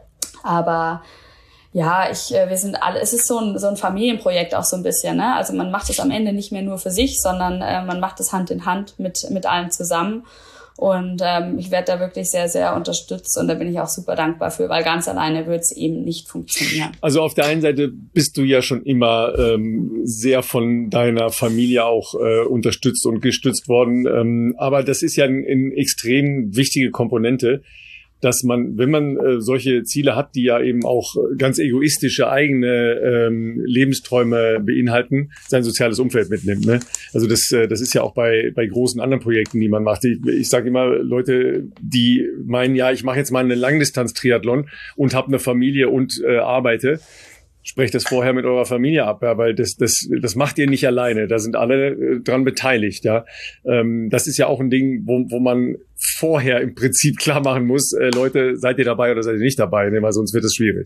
Aber ja, wir sind alle, es ist so ein Familienprojekt auch so ein bisschen, ne? Also man macht es am Ende nicht mehr nur für sich, sondern man macht es Hand in Hand mit allen zusammen. Und ich werde da wirklich sehr, sehr unterstützt und da bin ich auch super dankbar für, weil ganz alleine wird es eben nicht funktionieren.
Also auf der einen Seite bist du ja schon immer sehr von deiner Familie auch unterstützt und gestützt worden. Aber das ist ja eine extrem wichtige Komponente, dass man, wenn man solche Ziele hat, die ja eben auch ganz egoistische eigene Lebensträume beinhalten, sein soziales Umfeld mitnimmt. Ne? Also das ist ja auch bei großen anderen Projekten, die man macht. Ich sage immer, Leute, die meinen, ja, ich mache jetzt mal eine Langdistanz-Triathlon und habe eine Familie und arbeite, sprecht das vorher mit eurer Familie ab, ja, weil das macht ihr nicht alleine. Da sind alle dran beteiligt, ja. Das ist ja auch ein Ding, wo man vorher im Prinzip klar machen muss, Leute, seid ihr dabei oder seid ihr nicht dabei, ne? Weil sonst wird es schwierig.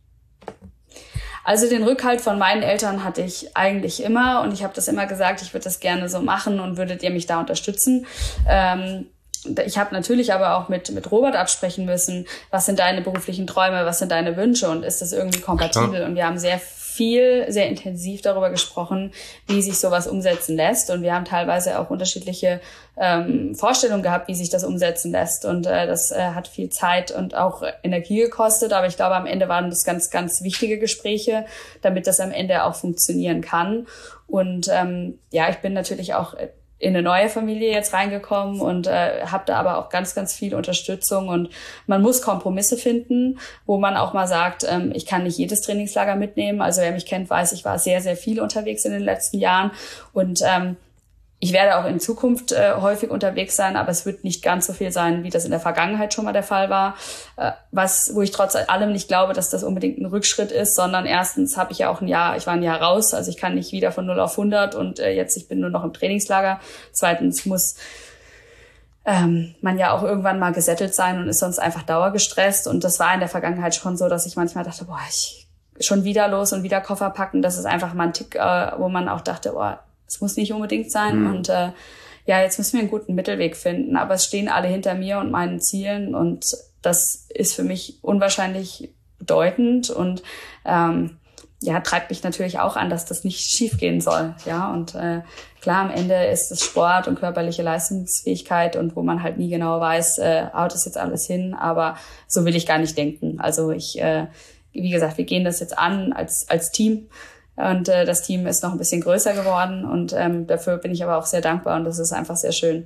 Also den Rückhalt von meinen Eltern hatte ich eigentlich immer und ich habe das immer gesagt, ich würde das gerne so machen und würdet ihr mich da unterstützen. Ich habe natürlich aber auch mit Robert absprechen müssen, was sind deine beruflichen Träume, was sind deine Wünsche und ist das irgendwie kompatibel? Und wir haben sehr intensiv darüber gesprochen, wie sich sowas umsetzen lässt. Und wir haben teilweise auch unterschiedliche Vorstellungen gehabt, wie sich das umsetzen lässt. Und das hat viel Zeit und auch Energie gekostet. Aber ich glaube, am Ende waren das ganz, ganz wichtige Gespräche, damit das am Ende auch funktionieren kann. Und ich bin natürlich auch in eine neue Familie jetzt reingekommen und habe da aber auch ganz, ganz viel Unterstützung und man muss Kompromisse finden, wo man auch mal sagt, ich kann nicht jedes Trainingslager mitnehmen. Also wer mich kennt, weiß, ich war sehr, sehr viel unterwegs in den letzten Jahren und ich werde auch in Zukunft häufig unterwegs sein, aber es wird nicht ganz so viel sein, wie das in der Vergangenheit schon mal der Fall war. Wo ich trotz allem nicht glaube, dass das unbedingt ein Rückschritt ist, sondern erstens habe ich ja auch ich war ein Jahr raus, also ich kann nicht wieder von 0 auf 100 und ich bin nur noch im Trainingslager. Zweitens muss man ja auch irgendwann mal gesettelt sein und ist sonst einfach dauergestresst. Und das war in der Vergangenheit schon so, dass ich manchmal dachte, ich schon wieder los und wieder Koffer packen. Das ist einfach mal ein Tick, wo man auch dachte, es muss nicht unbedingt sein. Und jetzt müssen wir einen guten Mittelweg finden. Aber es stehen alle hinter mir und meinen Zielen. Und das ist für mich unwahrscheinlich bedeutend. Und treibt mich natürlich auch an, dass das nicht schiefgehen soll. Ja, und klar, am Ende ist es Sport und körperliche Leistungsfähigkeit und wo man halt nie genau weiß, haut das jetzt alles hin. Aber so will ich gar nicht denken. Also wie gesagt, wir gehen das jetzt an als Team. Und das Team ist noch ein bisschen größer geworden und dafür bin ich aber auch sehr dankbar und das ist einfach sehr schön.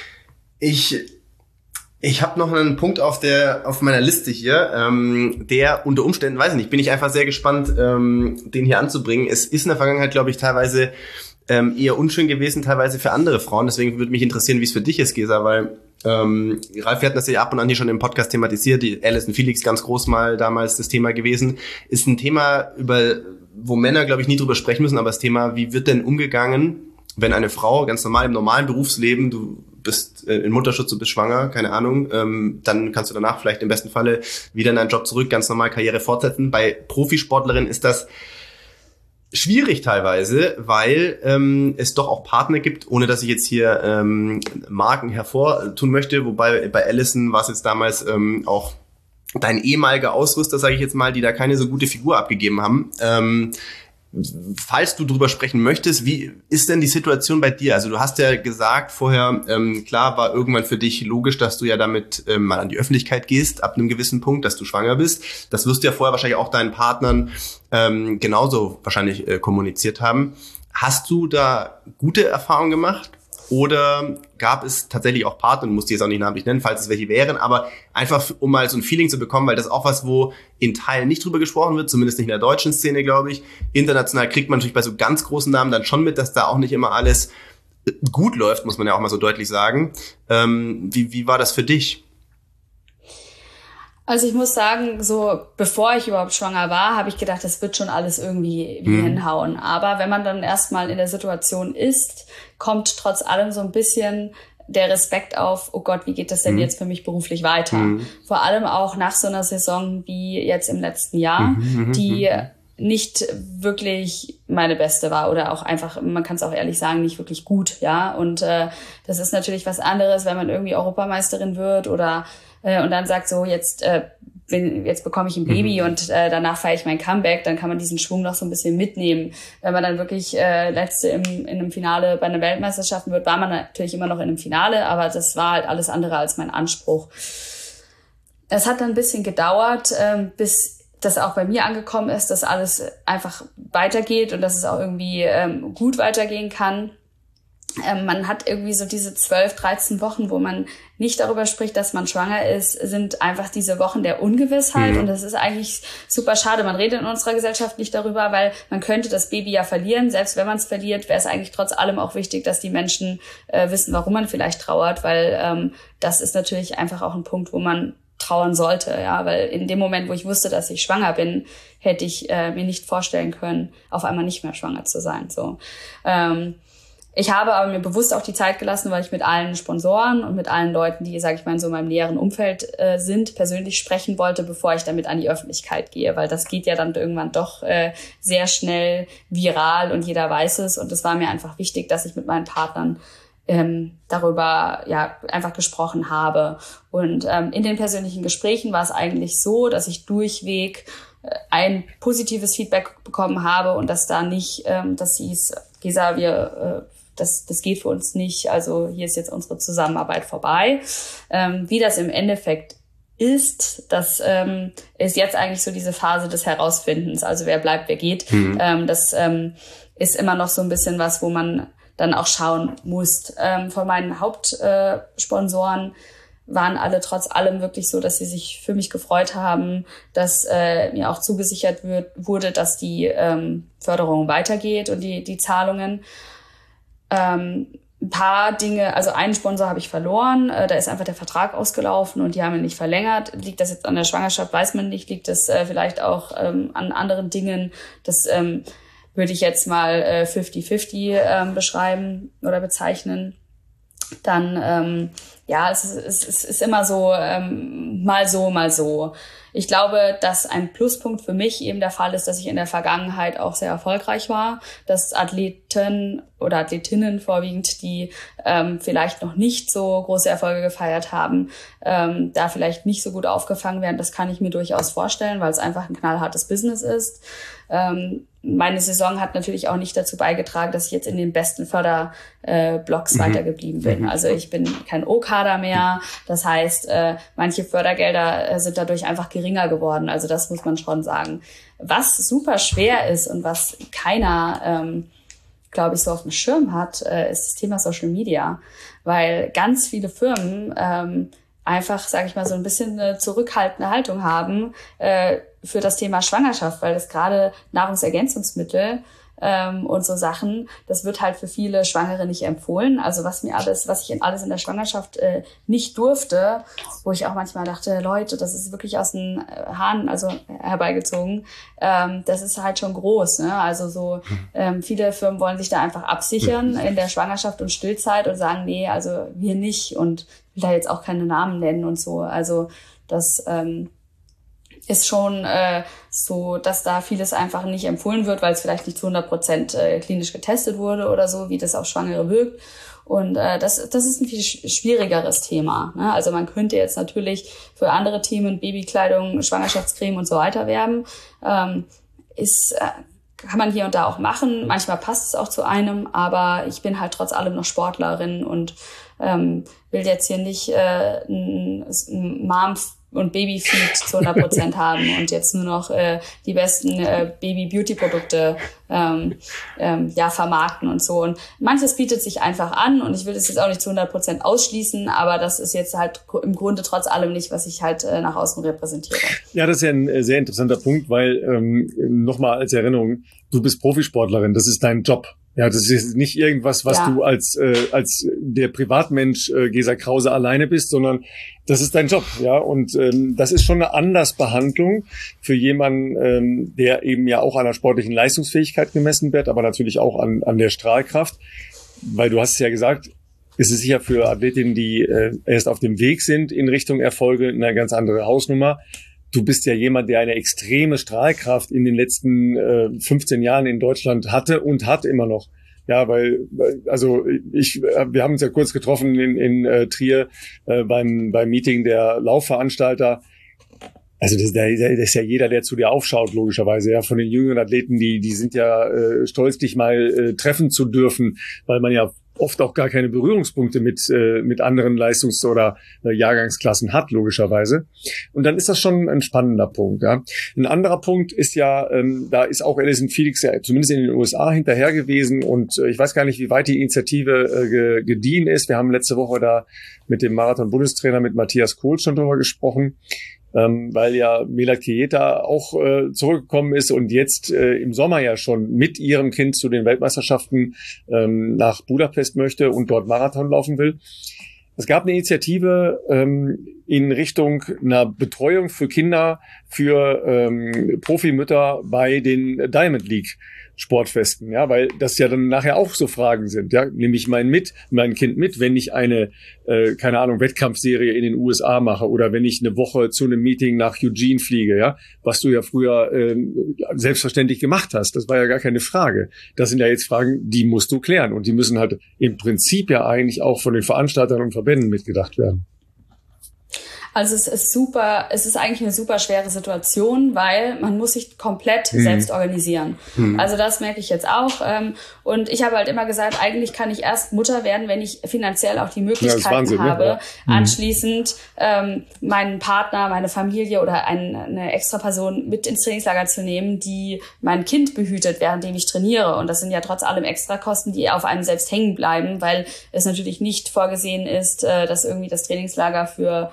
Ich habe noch einen Punkt auf meiner Liste hier, der unter Umständen, weiß ich nicht, bin ich einfach sehr gespannt, den hier anzubringen. Es ist in der Vergangenheit, glaube ich, teilweise eher unschön gewesen, teilweise für andere Frauen. Deswegen würde mich interessieren, wie es für dich ist, Gesa, weil Ralf, wir hatten das ja ab und an hier schon im Podcast thematisiert, die Allyson Felix ganz groß mal damals das Thema gewesen, ist ein Thema, wo Männer, glaube ich, nie drüber sprechen müssen, aber das Thema, wie wird denn umgegangen, wenn eine Frau ganz normal im normalen Berufsleben, du bist in Mutterschutz, du bist schwanger, keine Ahnung, dann kannst du danach vielleicht im besten Falle wieder in deinen Job zurück, ganz normal Karriere fortsetzen. Bei Profisportlerinnen ist das schwierig teilweise, weil es doch auch Partner gibt, ohne dass ich jetzt hier Marken hervortun möchte, wobei bei Allyson war es jetzt damals auch dein ehemaliger Ausrüster, sage ich jetzt mal, die da keine so gute Figur abgegeben haben. Falls du drüber sprechen möchtest, wie ist denn die Situation bei dir? Also du hast ja gesagt vorher, klar war irgendwann für dich logisch, dass du ja damit mal an die Öffentlichkeit gehst, ab einem gewissen Punkt, dass du schwanger bist. Das wirst du ja vorher wahrscheinlich auch deinen Partnern genauso wahrscheinlich kommuniziert haben. Hast du da gute Erfahrungen gemacht? Oder gab es tatsächlich auch Partner, du musst die jetzt auch nicht namentlich nennen, falls es welche wären, aber einfach, um mal so ein Feeling zu bekommen, weil das auch was, wo in Teilen nicht drüber gesprochen wird, zumindest nicht in der deutschen Szene, glaube ich. International kriegt man natürlich bei so ganz großen Namen dann schon mit, dass da auch nicht immer alles gut läuft, muss man ja auch mal so deutlich sagen. Wie war das für dich?
Also ich muss sagen, so bevor ich überhaupt schwanger war, habe ich gedacht, das wird schon alles irgendwie hinhauen. Aber wenn man dann erstmal in der Situation ist, kommt trotz allem so ein bisschen der Respekt auf, oh Gott, wie geht das denn jetzt für mich beruflich weiter? Vor allem auch nach so einer Saison wie jetzt im letzten Jahr, die nicht wirklich meine beste war oder auch einfach, man kann es auch ehrlich sagen, nicht wirklich gut, ja. Und das ist natürlich was anderes, wenn man irgendwie Europameisterin wird oder und dann sagt so, jetzt bekomme ich ein Baby und danach feiere ich mein Comeback, dann kann man diesen Schwung noch so ein bisschen mitnehmen. Wenn man dann wirklich Letzte in einem Finale bei einer Weltmeisterschaft wird, war man natürlich immer noch in einem Finale, aber das war halt alles andere als mein Anspruch. Es hat dann ein bisschen gedauert, bis das auch bei mir angekommen ist, dass alles einfach weitergeht und dass es auch irgendwie gut weitergehen kann. Man hat irgendwie so diese 12, 13 Wochen, wo man nicht darüber spricht, dass man schwanger ist, sind einfach diese Wochen der Ungewissheit. Und das ist eigentlich super schade. Man redet in unserer Gesellschaft nicht darüber, weil man könnte das Baby ja verlieren. Selbst wenn man es verliert, wäre es eigentlich trotz allem auch wichtig, dass die Menschen wissen, warum man vielleicht trauert, weil das ist natürlich einfach auch ein Punkt, wo man trauern sollte, ja, weil in dem Moment, wo ich wusste, dass ich schwanger bin, hätte ich mir nicht vorstellen können, auf einmal nicht mehr schwanger zu sein. So. Ich habe aber mir bewusst auch die Zeit gelassen, weil ich mit allen Sponsoren und mit allen Leuten, die, sage ich mal, in so meinem näheren Umfeld sind, persönlich sprechen wollte, bevor ich damit an die Öffentlichkeit gehe, weil das geht ja dann irgendwann doch sehr schnell viral und jeder weiß es und es war mir einfach wichtig, dass ich mit meinen Partnern darüber ja einfach gesprochen habe. Und in den persönlichen Gesprächen war es eigentlich so, dass ich durchweg ein positives Feedback bekommen habe und dass da nicht, dass hieß, Gesa, das geht für uns nicht, also hier ist jetzt unsere Zusammenarbeit vorbei. Wie das im Endeffekt ist, das ist jetzt eigentlich so diese Phase des Herausfindens, also wer bleibt, wer geht. Das ist immer noch so ein bisschen was, wo man dann auch schauen muss. Von meinen Hauptsponsoren waren alle trotz allem wirklich so, dass sie sich für mich gefreut haben, dass mir auch zugesichert wurde, dass die Förderung weitergeht und die Zahlungen. ein paar Dinge, also einen Sponsor habe ich verloren, da ist einfach der Vertrag ausgelaufen und die haben ihn nicht verlängert. Liegt das jetzt an der Schwangerschaft, weiß man nicht. Liegt das vielleicht auch an anderen Dingen? Das würde ich jetzt mal 50-50 beschreiben oder bezeichnen. Dann, es ist immer so, mal so, mal so. Ich glaube, dass ein Pluspunkt für mich eben der Fall ist, dass ich in der Vergangenheit auch sehr erfolgreich war, dass Athleten oder Athletinnen vorwiegend, die vielleicht noch nicht so große Erfolge gefeiert haben, da vielleicht nicht so gut aufgefangen werden. Das kann ich mir durchaus vorstellen, weil es einfach ein knallhartes Business ist. Meine Saison hat natürlich auch nicht dazu beigetragen, dass ich jetzt in den besten Förderblocks weitergeblieben bin. Also ich bin kein O-Kader mehr. Das heißt, manche Fördergelder sind dadurch einfach geringer geworden. Also das muss man schon sagen. Was super schwer ist und was keiner, glaube ich, so auf dem Schirm hat, ist das Thema Social Media. Weil ganz viele Firmen einfach, sage ich mal, so ein bisschen eine zurückhaltende Haltung haben für das Thema Schwangerschaft, weil das gerade Nahrungsergänzungsmittel und so Sachen, das wird halt für viele Schwangere nicht empfohlen. Also was ich alles in der Schwangerschaft nicht durfte, wo ich auch manchmal dachte, Leute, das ist wirklich aus den Haaren herbeigezogen. Das ist halt schon groß, ne? Also so viele Firmen wollen sich da einfach absichern in der Schwangerschaft und Stillzeit und sagen, nee, also wir nicht, und will da jetzt auch keine Namen nennen und so. Also das ist schon so, dass da vieles einfach nicht empfohlen wird, weil es vielleicht nicht zu 100% klinisch getestet wurde oder so, wie das auf Schwangere wirkt. Und das ist ein viel schwierigeres Thema, ne? Also man könnte jetzt natürlich für andere Themen, Babykleidung, Schwangerschaftscreme und so weiter werben. Kann man hier und da auch machen. Manchmal passt es auch zu einem, aber ich bin halt trotz allem noch Sportlerin und will jetzt hier nicht ein Mom- und Babyfeed zu 100% haben und jetzt nur noch die besten Baby-Beauty-Produkte vermarkten und so. Und manches bietet sich einfach an und ich will das jetzt auch nicht zu 100% ausschließen, aber das ist jetzt halt im Grunde trotz allem nicht, was ich halt nach außen repräsentiere.
Ja, das ist ja ein sehr interessanter Punkt, weil nochmal als Erinnerung, du bist Profisportlerin, das ist dein Job. Ja, das ist nicht irgendwas, was du als der Privatmensch Gesa Krause alleine bist, sondern das ist dein Job, ja. Und das ist schon eine Andersbehandlung für jemanden, der eben ja auch an der sportlichen Leistungsfähigkeit gemessen wird, aber natürlich auch an der Strahlkraft. Weil du hast es ja gesagt, es ist sicher für Athletinnen, die erst auf dem Weg sind in Richtung Erfolge, eine ganz andere Hausnummer. Du bist ja jemand, der eine extreme Strahlkraft in den letzten 15 Jahren in Deutschland hatte und hat immer noch. Ja, wir haben uns ja kurz getroffen in Trier beim Meeting der Laufveranstalter. Also das ist ja jeder, der zu dir aufschaut, logischerweise. Ja, von den jüngeren Athleten, die sind ja stolz, dich mal treffen zu dürfen, weil man ja oft auch gar keine Berührungspunkte mit anderen Leistungs- oder Jahrgangsklassen hat, logischerweise. Und dann ist das schon ein spannender Punkt. Ja. Ein anderer Punkt ist ja, da ist auch Allyson Felix ja zumindest in den USA hinterher gewesen und ich weiß gar nicht, wie weit die Initiative gediehen ist. Wir haben letzte Woche da mit dem Marathon-Bundestrainer, mit Matthias Kohl schon drüber gesprochen. Weil ja Melat Kejeta auch zurückgekommen ist und jetzt im Sommer ja schon mit ihrem Kind zu den Weltmeisterschaften nach Budapest möchte und dort Marathon laufen will. Es gab eine Initiative in Richtung einer Betreuung für Kinder, für Profimütter bei den Diamond League Sportfesten, ja, weil das ja dann nachher auch so Fragen sind, ja, nehme ich mein Kind mit, wenn ich eine, keine Ahnung, Wettkampfserie in den USA mache oder wenn ich eine Woche zu einem Meeting nach Eugene fliege, ja, was du ja früher selbstverständlich gemacht hast, das war ja gar keine Frage. Das sind ja jetzt Fragen, die musst du klären und die müssen halt im Prinzip ja eigentlich auch von den Veranstaltern und Verbänden mitgedacht werden.
Also es ist eigentlich eine super schwere Situation, weil man muss sich komplett selbst organisieren. Also das merke ich jetzt auch. Und ich habe halt immer gesagt, eigentlich kann ich erst Mutter werden, wenn ich finanziell auch die Möglichkeiten habe, ne? Anschließend meinen Partner, meine Familie oder eine extra Person mit ins Trainingslager zu nehmen, die mein Kind behütet, währenddem ich trainiere. Und das sind ja trotz allem Extrakosten, die auf einem selbst hängen bleiben, weil es natürlich nicht vorgesehen ist, dass irgendwie das Trainingslager für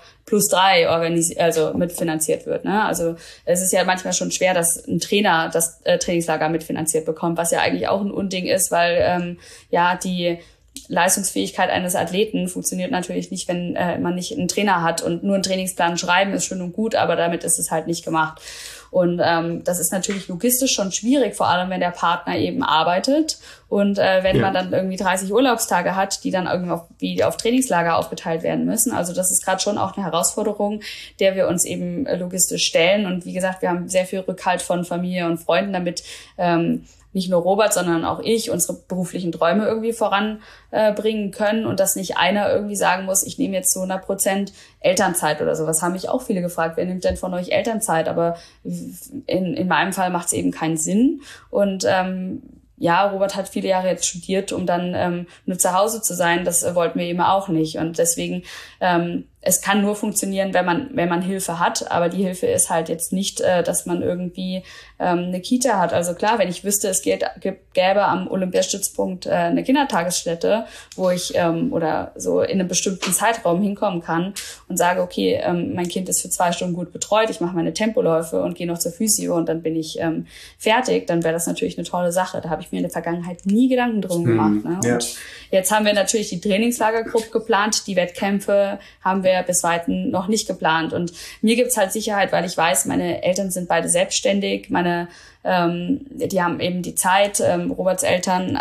+3 mitfinanziert wird, ne? Also es ist ja manchmal schon schwer, dass ein Trainer das Trainingslager mitfinanziert bekommt, was ja eigentlich auch ein Unding ist, weil die Leistungsfähigkeit eines Athleten funktioniert natürlich nicht, wenn man nicht einen Trainer hat, und nur einen Trainingsplan schreiben ist schön und gut, aber damit ist es halt nicht gemacht. Und das ist natürlich logistisch schon schwierig, vor allem wenn der Partner eben arbeitet und wenn man dann irgendwie 30 Urlaubstage hat, die dann irgendwie auf Trainingslager aufgeteilt werden müssen. Also das ist gerade schon auch eine Herausforderung, der wir uns eben logistisch stellen. Und wie gesagt, wir haben sehr viel Rückhalt von Familie und Freunden, damit nicht nur Robert, sondern auch ich unsere beruflichen Träume irgendwie voranbringen können und dass nicht einer irgendwie sagen muss, ich nehme jetzt zu 100% Elternzeit oder sowas. Haben mich auch viele gefragt, wer nimmt denn von euch Elternzeit? Aber in meinem Fall macht es eben keinen Sinn. Und Robert hat viele Jahre jetzt studiert, um dann nur zu Hause zu sein. Das wollten wir eben auch nicht. Und deswegen, es kann nur funktionieren, wenn man Hilfe hat. Aber die Hilfe ist halt jetzt nicht, dass man irgendwie eine Kita hat. Also klar, wenn ich wüsste, es gäbe am Olympiastützpunkt eine Kindertagesstätte, wo ich oder so in einem bestimmten Zeitraum hinkommen kann und sage, okay, mein Kind ist für 2 Stunden gut betreut, ich mache meine Tempoläufe und gehe noch zur Physio und dann bin ich fertig, dann wäre das natürlich eine tolle Sache. Da habe ich mir in der Vergangenheit nie Gedanken drum gemacht. Ne? Ja. Und jetzt haben wir natürlich die Trainingslagergruppe geplant, die Wettkämpfe haben wir bis Weiten noch nicht geplant. Und mir gibt's halt Sicherheit, weil ich weiß, meine Eltern sind beide selbstständig, die haben eben die Zeit, Roberts Eltern,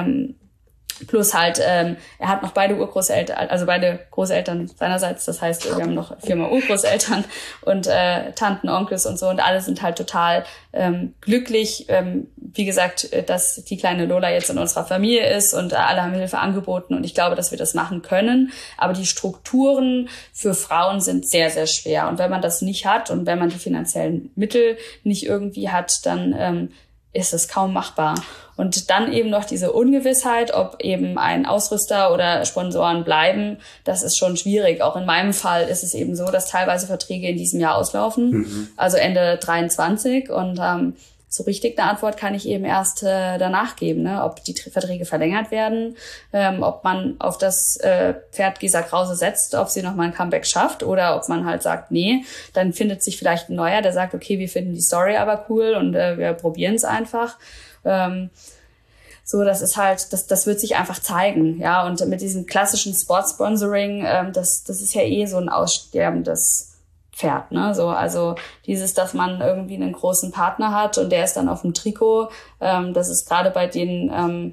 plus halt, er hat noch beide Urgroßeltern, also beide Großeltern seinerseits, das heißt, wir haben noch 4 Urgroßeltern und Tanten, Onkels und so, und alle sind halt total glücklich, wie gesagt, dass die kleine Lola jetzt in unserer Familie ist und alle haben Hilfe angeboten und ich glaube, dass wir das machen können, aber die Strukturen für Frauen sind sehr, sehr schwer und wenn man das nicht hat und wenn man die finanziellen Mittel nicht irgendwie hat, dann ist es kaum machbar. Und dann eben noch diese Ungewissheit, ob eben ein Ausrüster oder Sponsoren bleiben, das ist schon schwierig. Auch in meinem Fall ist es eben so, dass teilweise Verträge in diesem Jahr auslaufen, also Ende 23. Und so richtig eine Antwort kann ich eben erst danach geben, ne? Ob die Verträge verlängert werden, ob man auf das Pferd Gesa Krause setzt, ob sie nochmal ein Comeback schafft oder ob man halt sagt, nee, dann findet sich vielleicht ein neuer, der sagt, okay, wir finden die Story aber cool und wir probieren es einfach. So, das ist halt, das wird sich einfach zeigen, ja. Und mit diesem klassischen Sportsponsoring, das ist ja eh so ein aussterbendes Pferd, ne? So, also dieses, dass man irgendwie einen großen Partner hat und der ist dann auf dem Trikot, das ist gerade bei den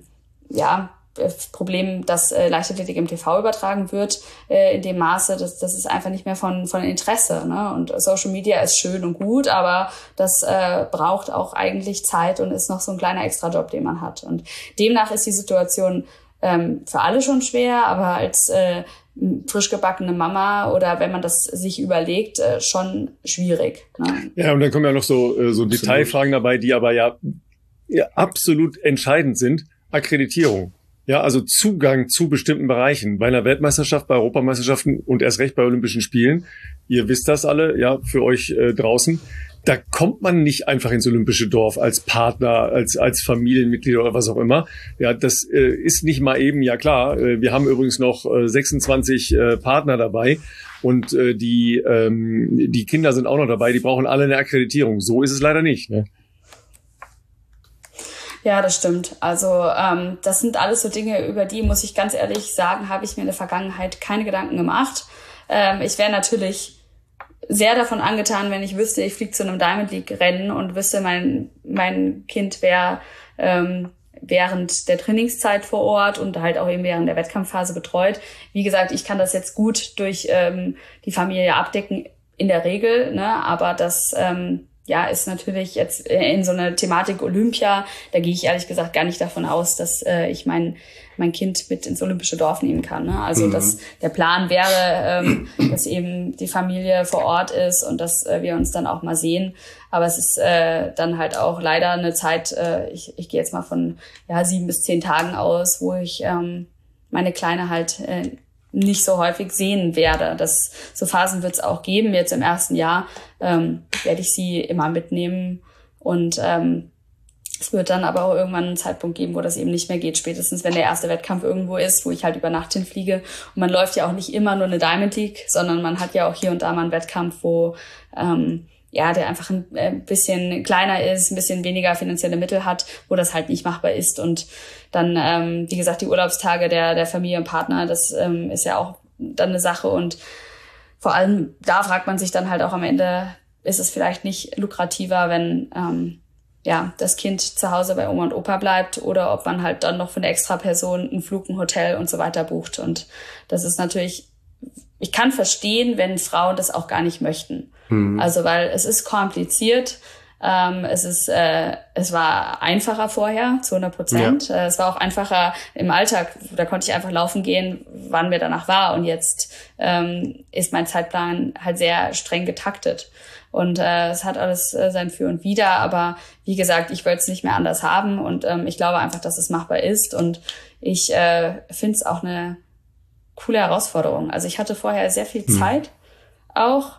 Problem, dass Leichtathletik im TV übertragen wird, in dem Maße, das ist einfach nicht mehr von Interesse, ne? Und Social Media ist schön und gut, aber das braucht auch eigentlich Zeit und ist noch so ein kleiner Extrajob, den man hat. Und demnach ist die Situation für alle schon schwer, aber als frisch gebackene Mama oder wenn man das sich überlegt, schon schwierig, ne?
Ja, und dann kommen ja noch so Detailfragen dabei, die aber ja absolut entscheidend sind. Akkreditierung. Ja, also Zugang zu bestimmten Bereichen. Bei einer Weltmeisterschaft, bei Europameisterschaften und erst recht bei Olympischen Spielen. Ihr wisst das alle, ja, für euch draußen. Da kommt man nicht einfach ins olympische Dorf als Partner, als Familienmitglied oder was auch immer. Ja, das ist nicht mal eben, ja klar. Wir haben übrigens noch 26 Partner dabei und die Kinder sind auch noch dabei. Die brauchen alle eine Akkreditierung. So ist es leider nicht, ne?
Ja, das stimmt. Also das sind alles so Dinge, über die, muss ich ganz ehrlich sagen, habe ich mir in der Vergangenheit keine Gedanken gemacht. Ich wäre natürlich sehr davon angetan, wenn ich wüsste, ich fliege zu einem Diamond League Rennen und wüsste, mein Kind wäre während der Trainingszeit vor Ort und halt auch eben während der Wettkampfphase betreut. Wie gesagt, ich kann das jetzt gut durch die Familie abdecken, in der Regel, ne? Aber das ist natürlich jetzt in so einer Thematik Olympia, da gehe ich ehrlich gesagt gar nicht davon aus, dass ich mein Kind mit ins olympische Dorf nehmen kann, ne? Also der Plan wäre, dass eben die Familie vor Ort ist und dass wir uns dann auch mal sehen. Aber es ist dann halt auch leider eine Zeit, ich gehe jetzt mal von 7 bis 10 Tagen aus, wo ich meine Kleine halt nicht so häufig sehen werde. So Phasen wird es auch geben. Jetzt im ersten Jahr werde ich sie immer mitnehmen und es wird dann aber auch irgendwann einen Zeitpunkt geben, wo das eben nicht mehr geht. Spätestens, wenn der erste Wettkampf irgendwo ist, wo ich halt über Nacht hinfliege. Und man läuft ja auch nicht immer nur eine Diamond League, sondern man hat ja auch hier und da mal einen Wettkampf, wo der einfach ein bisschen kleiner ist, ein bisschen weniger finanzielle Mittel hat, wo das halt nicht machbar ist. Und dann, wie gesagt, die Urlaubstage der Familie und Partner, das ist ja auch dann eine Sache. Und vor allem da fragt man sich dann halt auch am Ende, ist es vielleicht nicht lukrativer, wenn das Kind zu Hause bei Oma und Opa bleibt oder ob man halt dann noch für eine extra Person einen Flug, ein Hotel und so weiter bucht. Und das ist natürlich, ich kann verstehen, wenn Frauen das auch gar nicht möchten. Also weil es ist kompliziert. Es war einfacher vorher, zu 100%. Ja. Es war auch einfacher im Alltag. Da konnte ich einfach laufen gehen, wann mir danach war. Und jetzt ist mein Zeitplan halt sehr streng getaktet. Und es hat alles sein Für und Wider. Aber wie gesagt, ich wollte es nicht mehr anders haben. Und ich glaube einfach, dass es machbar ist. Und ich finde es auch eine coole Herausforderung. Also ich hatte vorher sehr viel Zeit auch.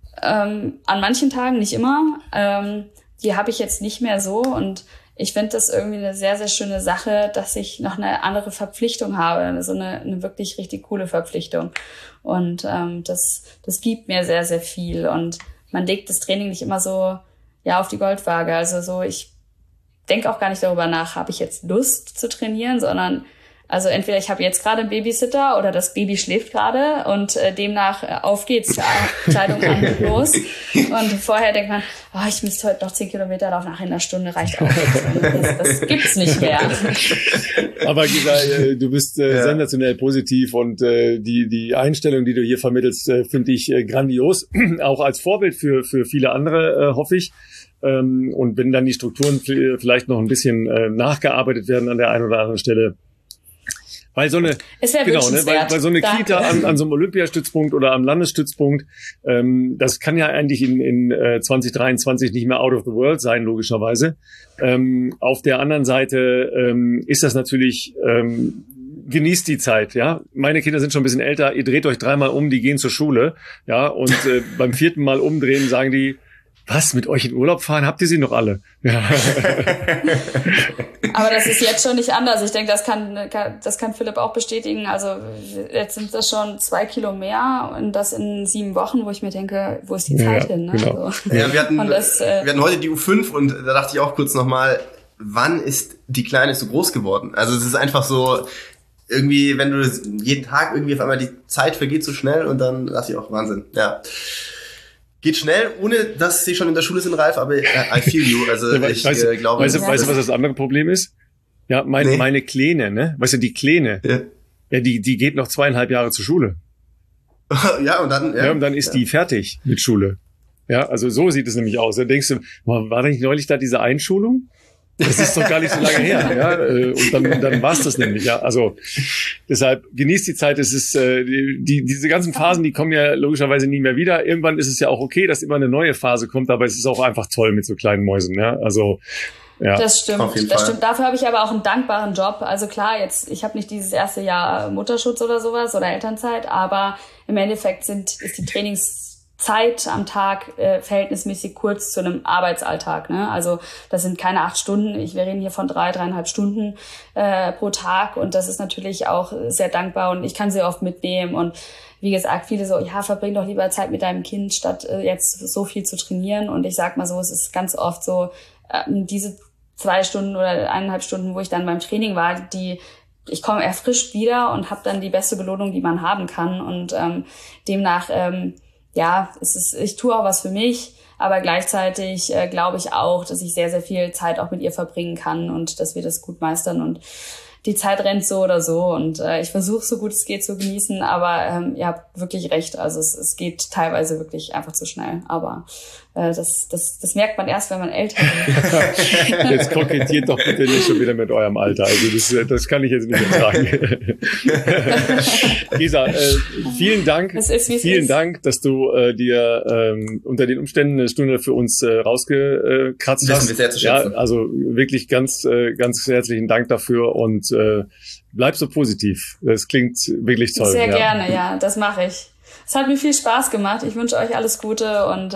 An manchen Tagen, nicht immer. Die habe ich jetzt nicht mehr so. Und ich finde das irgendwie eine sehr, sehr schöne Sache, dass ich noch eine andere Verpflichtung habe. So eine wirklich richtig coole Verpflichtung. Und das gibt mir sehr, sehr viel. Und man legt das Training nicht immer so auf die Goldwaage. Also so, ich denke auch gar nicht darüber nach, habe ich jetzt Lust zu trainieren, sondern also entweder ich habe jetzt gerade einen Babysitter oder das Baby schläft gerade und demnach auf geht's, Kleidung an und los. Und vorher denkt man, ich müsste heute noch 10 Kilometer laufen, nach einer Stunde reicht auch. Das gibt's nicht mehr.
Aber Gisa, du bist sensationell positiv und die Einstellung, die du hier vermittelst, finde ich grandios. Auch als Vorbild für viele andere, hoffe ich. Und wenn dann die Strukturen vielleicht noch ein bisschen nachgearbeitet werden an der einen oder anderen Stelle, weil so eine, weil so eine Kita an so einem Olympiastützpunkt oder am Landesstützpunkt, das kann ja eigentlich in 2023 nicht mehr out of the world sein, logischerweise. Auf der anderen Seite ist das natürlich, genießt die Zeit, ja. Meine Kinder sind schon ein bisschen älter, ihr dreht euch 3-mal um, die gehen zur Schule, ja, und beim 4. Mal umdrehen sagen die, was, mit euch in Urlaub fahren? Habt ihr sie noch alle? Ja.
Aber das ist jetzt schon nicht anders. Ich denke, das kann Philipp auch bestätigen. Also jetzt sind das schon 2 Kilo mehr und das in 7 Wochen, wo ich mir denke, wo ist die Zeit hin? Ne?
Genau. So. Ja, wir hatten heute die U5 und da dachte ich auch kurz nochmal, wann ist die Kleine so groß geworden? Also es ist einfach so, irgendwie, wenn du jeden Tag irgendwie auf einmal die Zeit vergeht so schnell und dann dachte ich auch, Wahnsinn, ja. Geht schnell, ohne dass sie schon in der Schule sind, Ralf, aber I feel you. Also ich glaube...
Weißt du, was das andere Problem ist? Ja, meine Kleine, ne? Weißt du, die Kleine, die geht noch 2,5 Jahre zur Schule.
Ja, und dann...
Ja, und dann ist die fertig mit Schule. Ja, also so sieht es nämlich aus. Da denkst du, war da nicht neulich da diese Einschulung? Das ist doch gar nicht so lange her, ja. Und dann war's das nämlich, ja. Also deshalb genießt die Zeit. Es ist diese ganzen Phasen, die kommen ja logischerweise nie mehr wieder. Irgendwann ist es ja auch okay, dass immer eine neue Phase kommt, aber es ist auch einfach toll mit so kleinen Mäusen, ja. Also ja.
Das stimmt. Dafür habe ich aber auch einen dankbaren Job. Also klar, ich habe nicht dieses erste Jahr Mutterschutz oder sowas oder Elternzeit, aber im Endeffekt ist die Trainingszeit am Tag verhältnismäßig kurz zu einem Arbeitsalltag. Ne? Also das sind keine 8 Stunden. Wir reden hier von 3,5 Stunden pro Tag und das ist natürlich auch sehr dankbar und ich kann sie oft mitnehmen und wie gesagt, viele so, verbring doch lieber Zeit mit deinem Kind, statt jetzt so viel zu trainieren und ich sag mal so, es ist ganz oft so, diese 2 Stunden oder 1,5 Stunden, wo ich dann beim Training war, ich komme erfrischt wieder und habe dann die beste Belohnung, die man haben kann und demnach ich tue auch was für mich, aber gleichzeitig glaube ich auch, dass ich sehr, sehr viel Zeit auch mit ihr verbringen kann und dass wir das gut meistern und die Zeit rennt so oder so und ich versuche so gut es geht zu genießen, aber ihr habt wirklich recht, also es geht teilweise wirklich einfach zu schnell, aber das merkt man erst, wenn man älter wird.
Jetzt kokettiert doch bitte nicht schon wieder mit eurem Alter, also das kann ich jetzt nicht ertragen. Gisa, vielen Dank, Dank, dass du dir unter den Umständen eine Stunde für uns rausgekratzt hast.
Wir sehr zu schätzen.
Ja, also wirklich ganz herzlichen Dank dafür und bleib so positiv. Das klingt wirklich toll.
Sehr gerne, ja, das mache ich. Es hat mir viel Spaß gemacht. Ich wünsche euch alles Gute und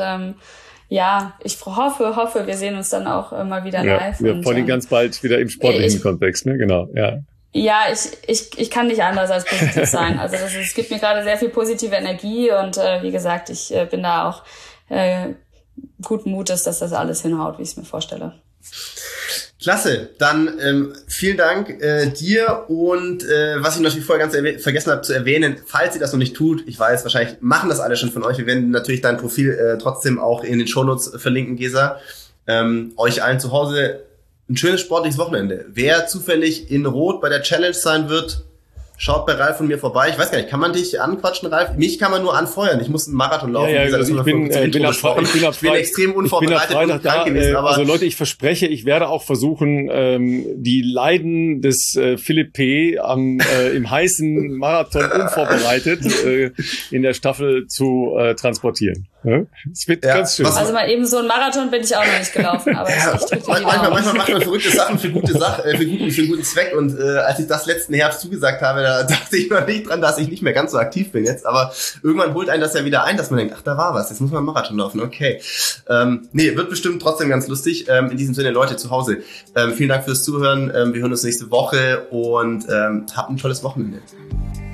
ich hoffe, wir sehen uns dann auch mal wieder live.
Ja, vor allem ganz bald wieder im sportlichen Kontext, ne? Genau, ja.
Ja, ich kann nicht anders als positiv sein. Also es gibt mir gerade sehr viel positive Energie und wie gesagt, ich bin da auch guten Mutes, dass das alles hinhaut, wie ich es mir vorstelle.
Klasse, dann vielen Dank dir und was ich natürlich vorher ganz vergessen habe zu erwähnen, falls ihr das noch nicht tut, ich weiß, wahrscheinlich machen das alle schon von euch, wir werden natürlich dein Profil trotzdem auch in den Shownotes verlinken, Gesa. Euch allen zu Hause ein schönes sportliches Wochenende. Wer zufällig in Rot bei der Challenge sein wird, schaut bei Ralf und mir vorbei. Ich weiß gar nicht, kann man dich anquatschen, Ralf? Mich kann man nur anfeuern. Ich muss einen Marathon laufen.
Ja, also ich bin
extrem unvorbereitet und krank gewesen. Aber
also Leute, ich verspreche, ich werde auch versuchen, die Leiden des Philipp P. im heißen Marathon unvorbereitet in der Staffel zu transportieren. Es wird ganz schön.
Also mal eben so ein Marathon bin ich auch noch nicht gelaufen, aber ich drücke die
manchmal macht man verrückte Sachen für gute Sache, für einen guten Zweck. Und als ich das letzten Herbst zugesagt habe, da dachte ich noch nicht dran, dass ich nicht mehr ganz so aktiv bin jetzt. Aber irgendwann holt einen das ja wieder ein, dass man denkt, ach, da war was, jetzt muss man einen Marathon laufen. Okay. Wird bestimmt trotzdem ganz lustig. In diesem Sinne, Leute zu Hause, vielen Dank fürs Zuhören. Wir hören uns nächste Woche und habt ein tolles Wochenende.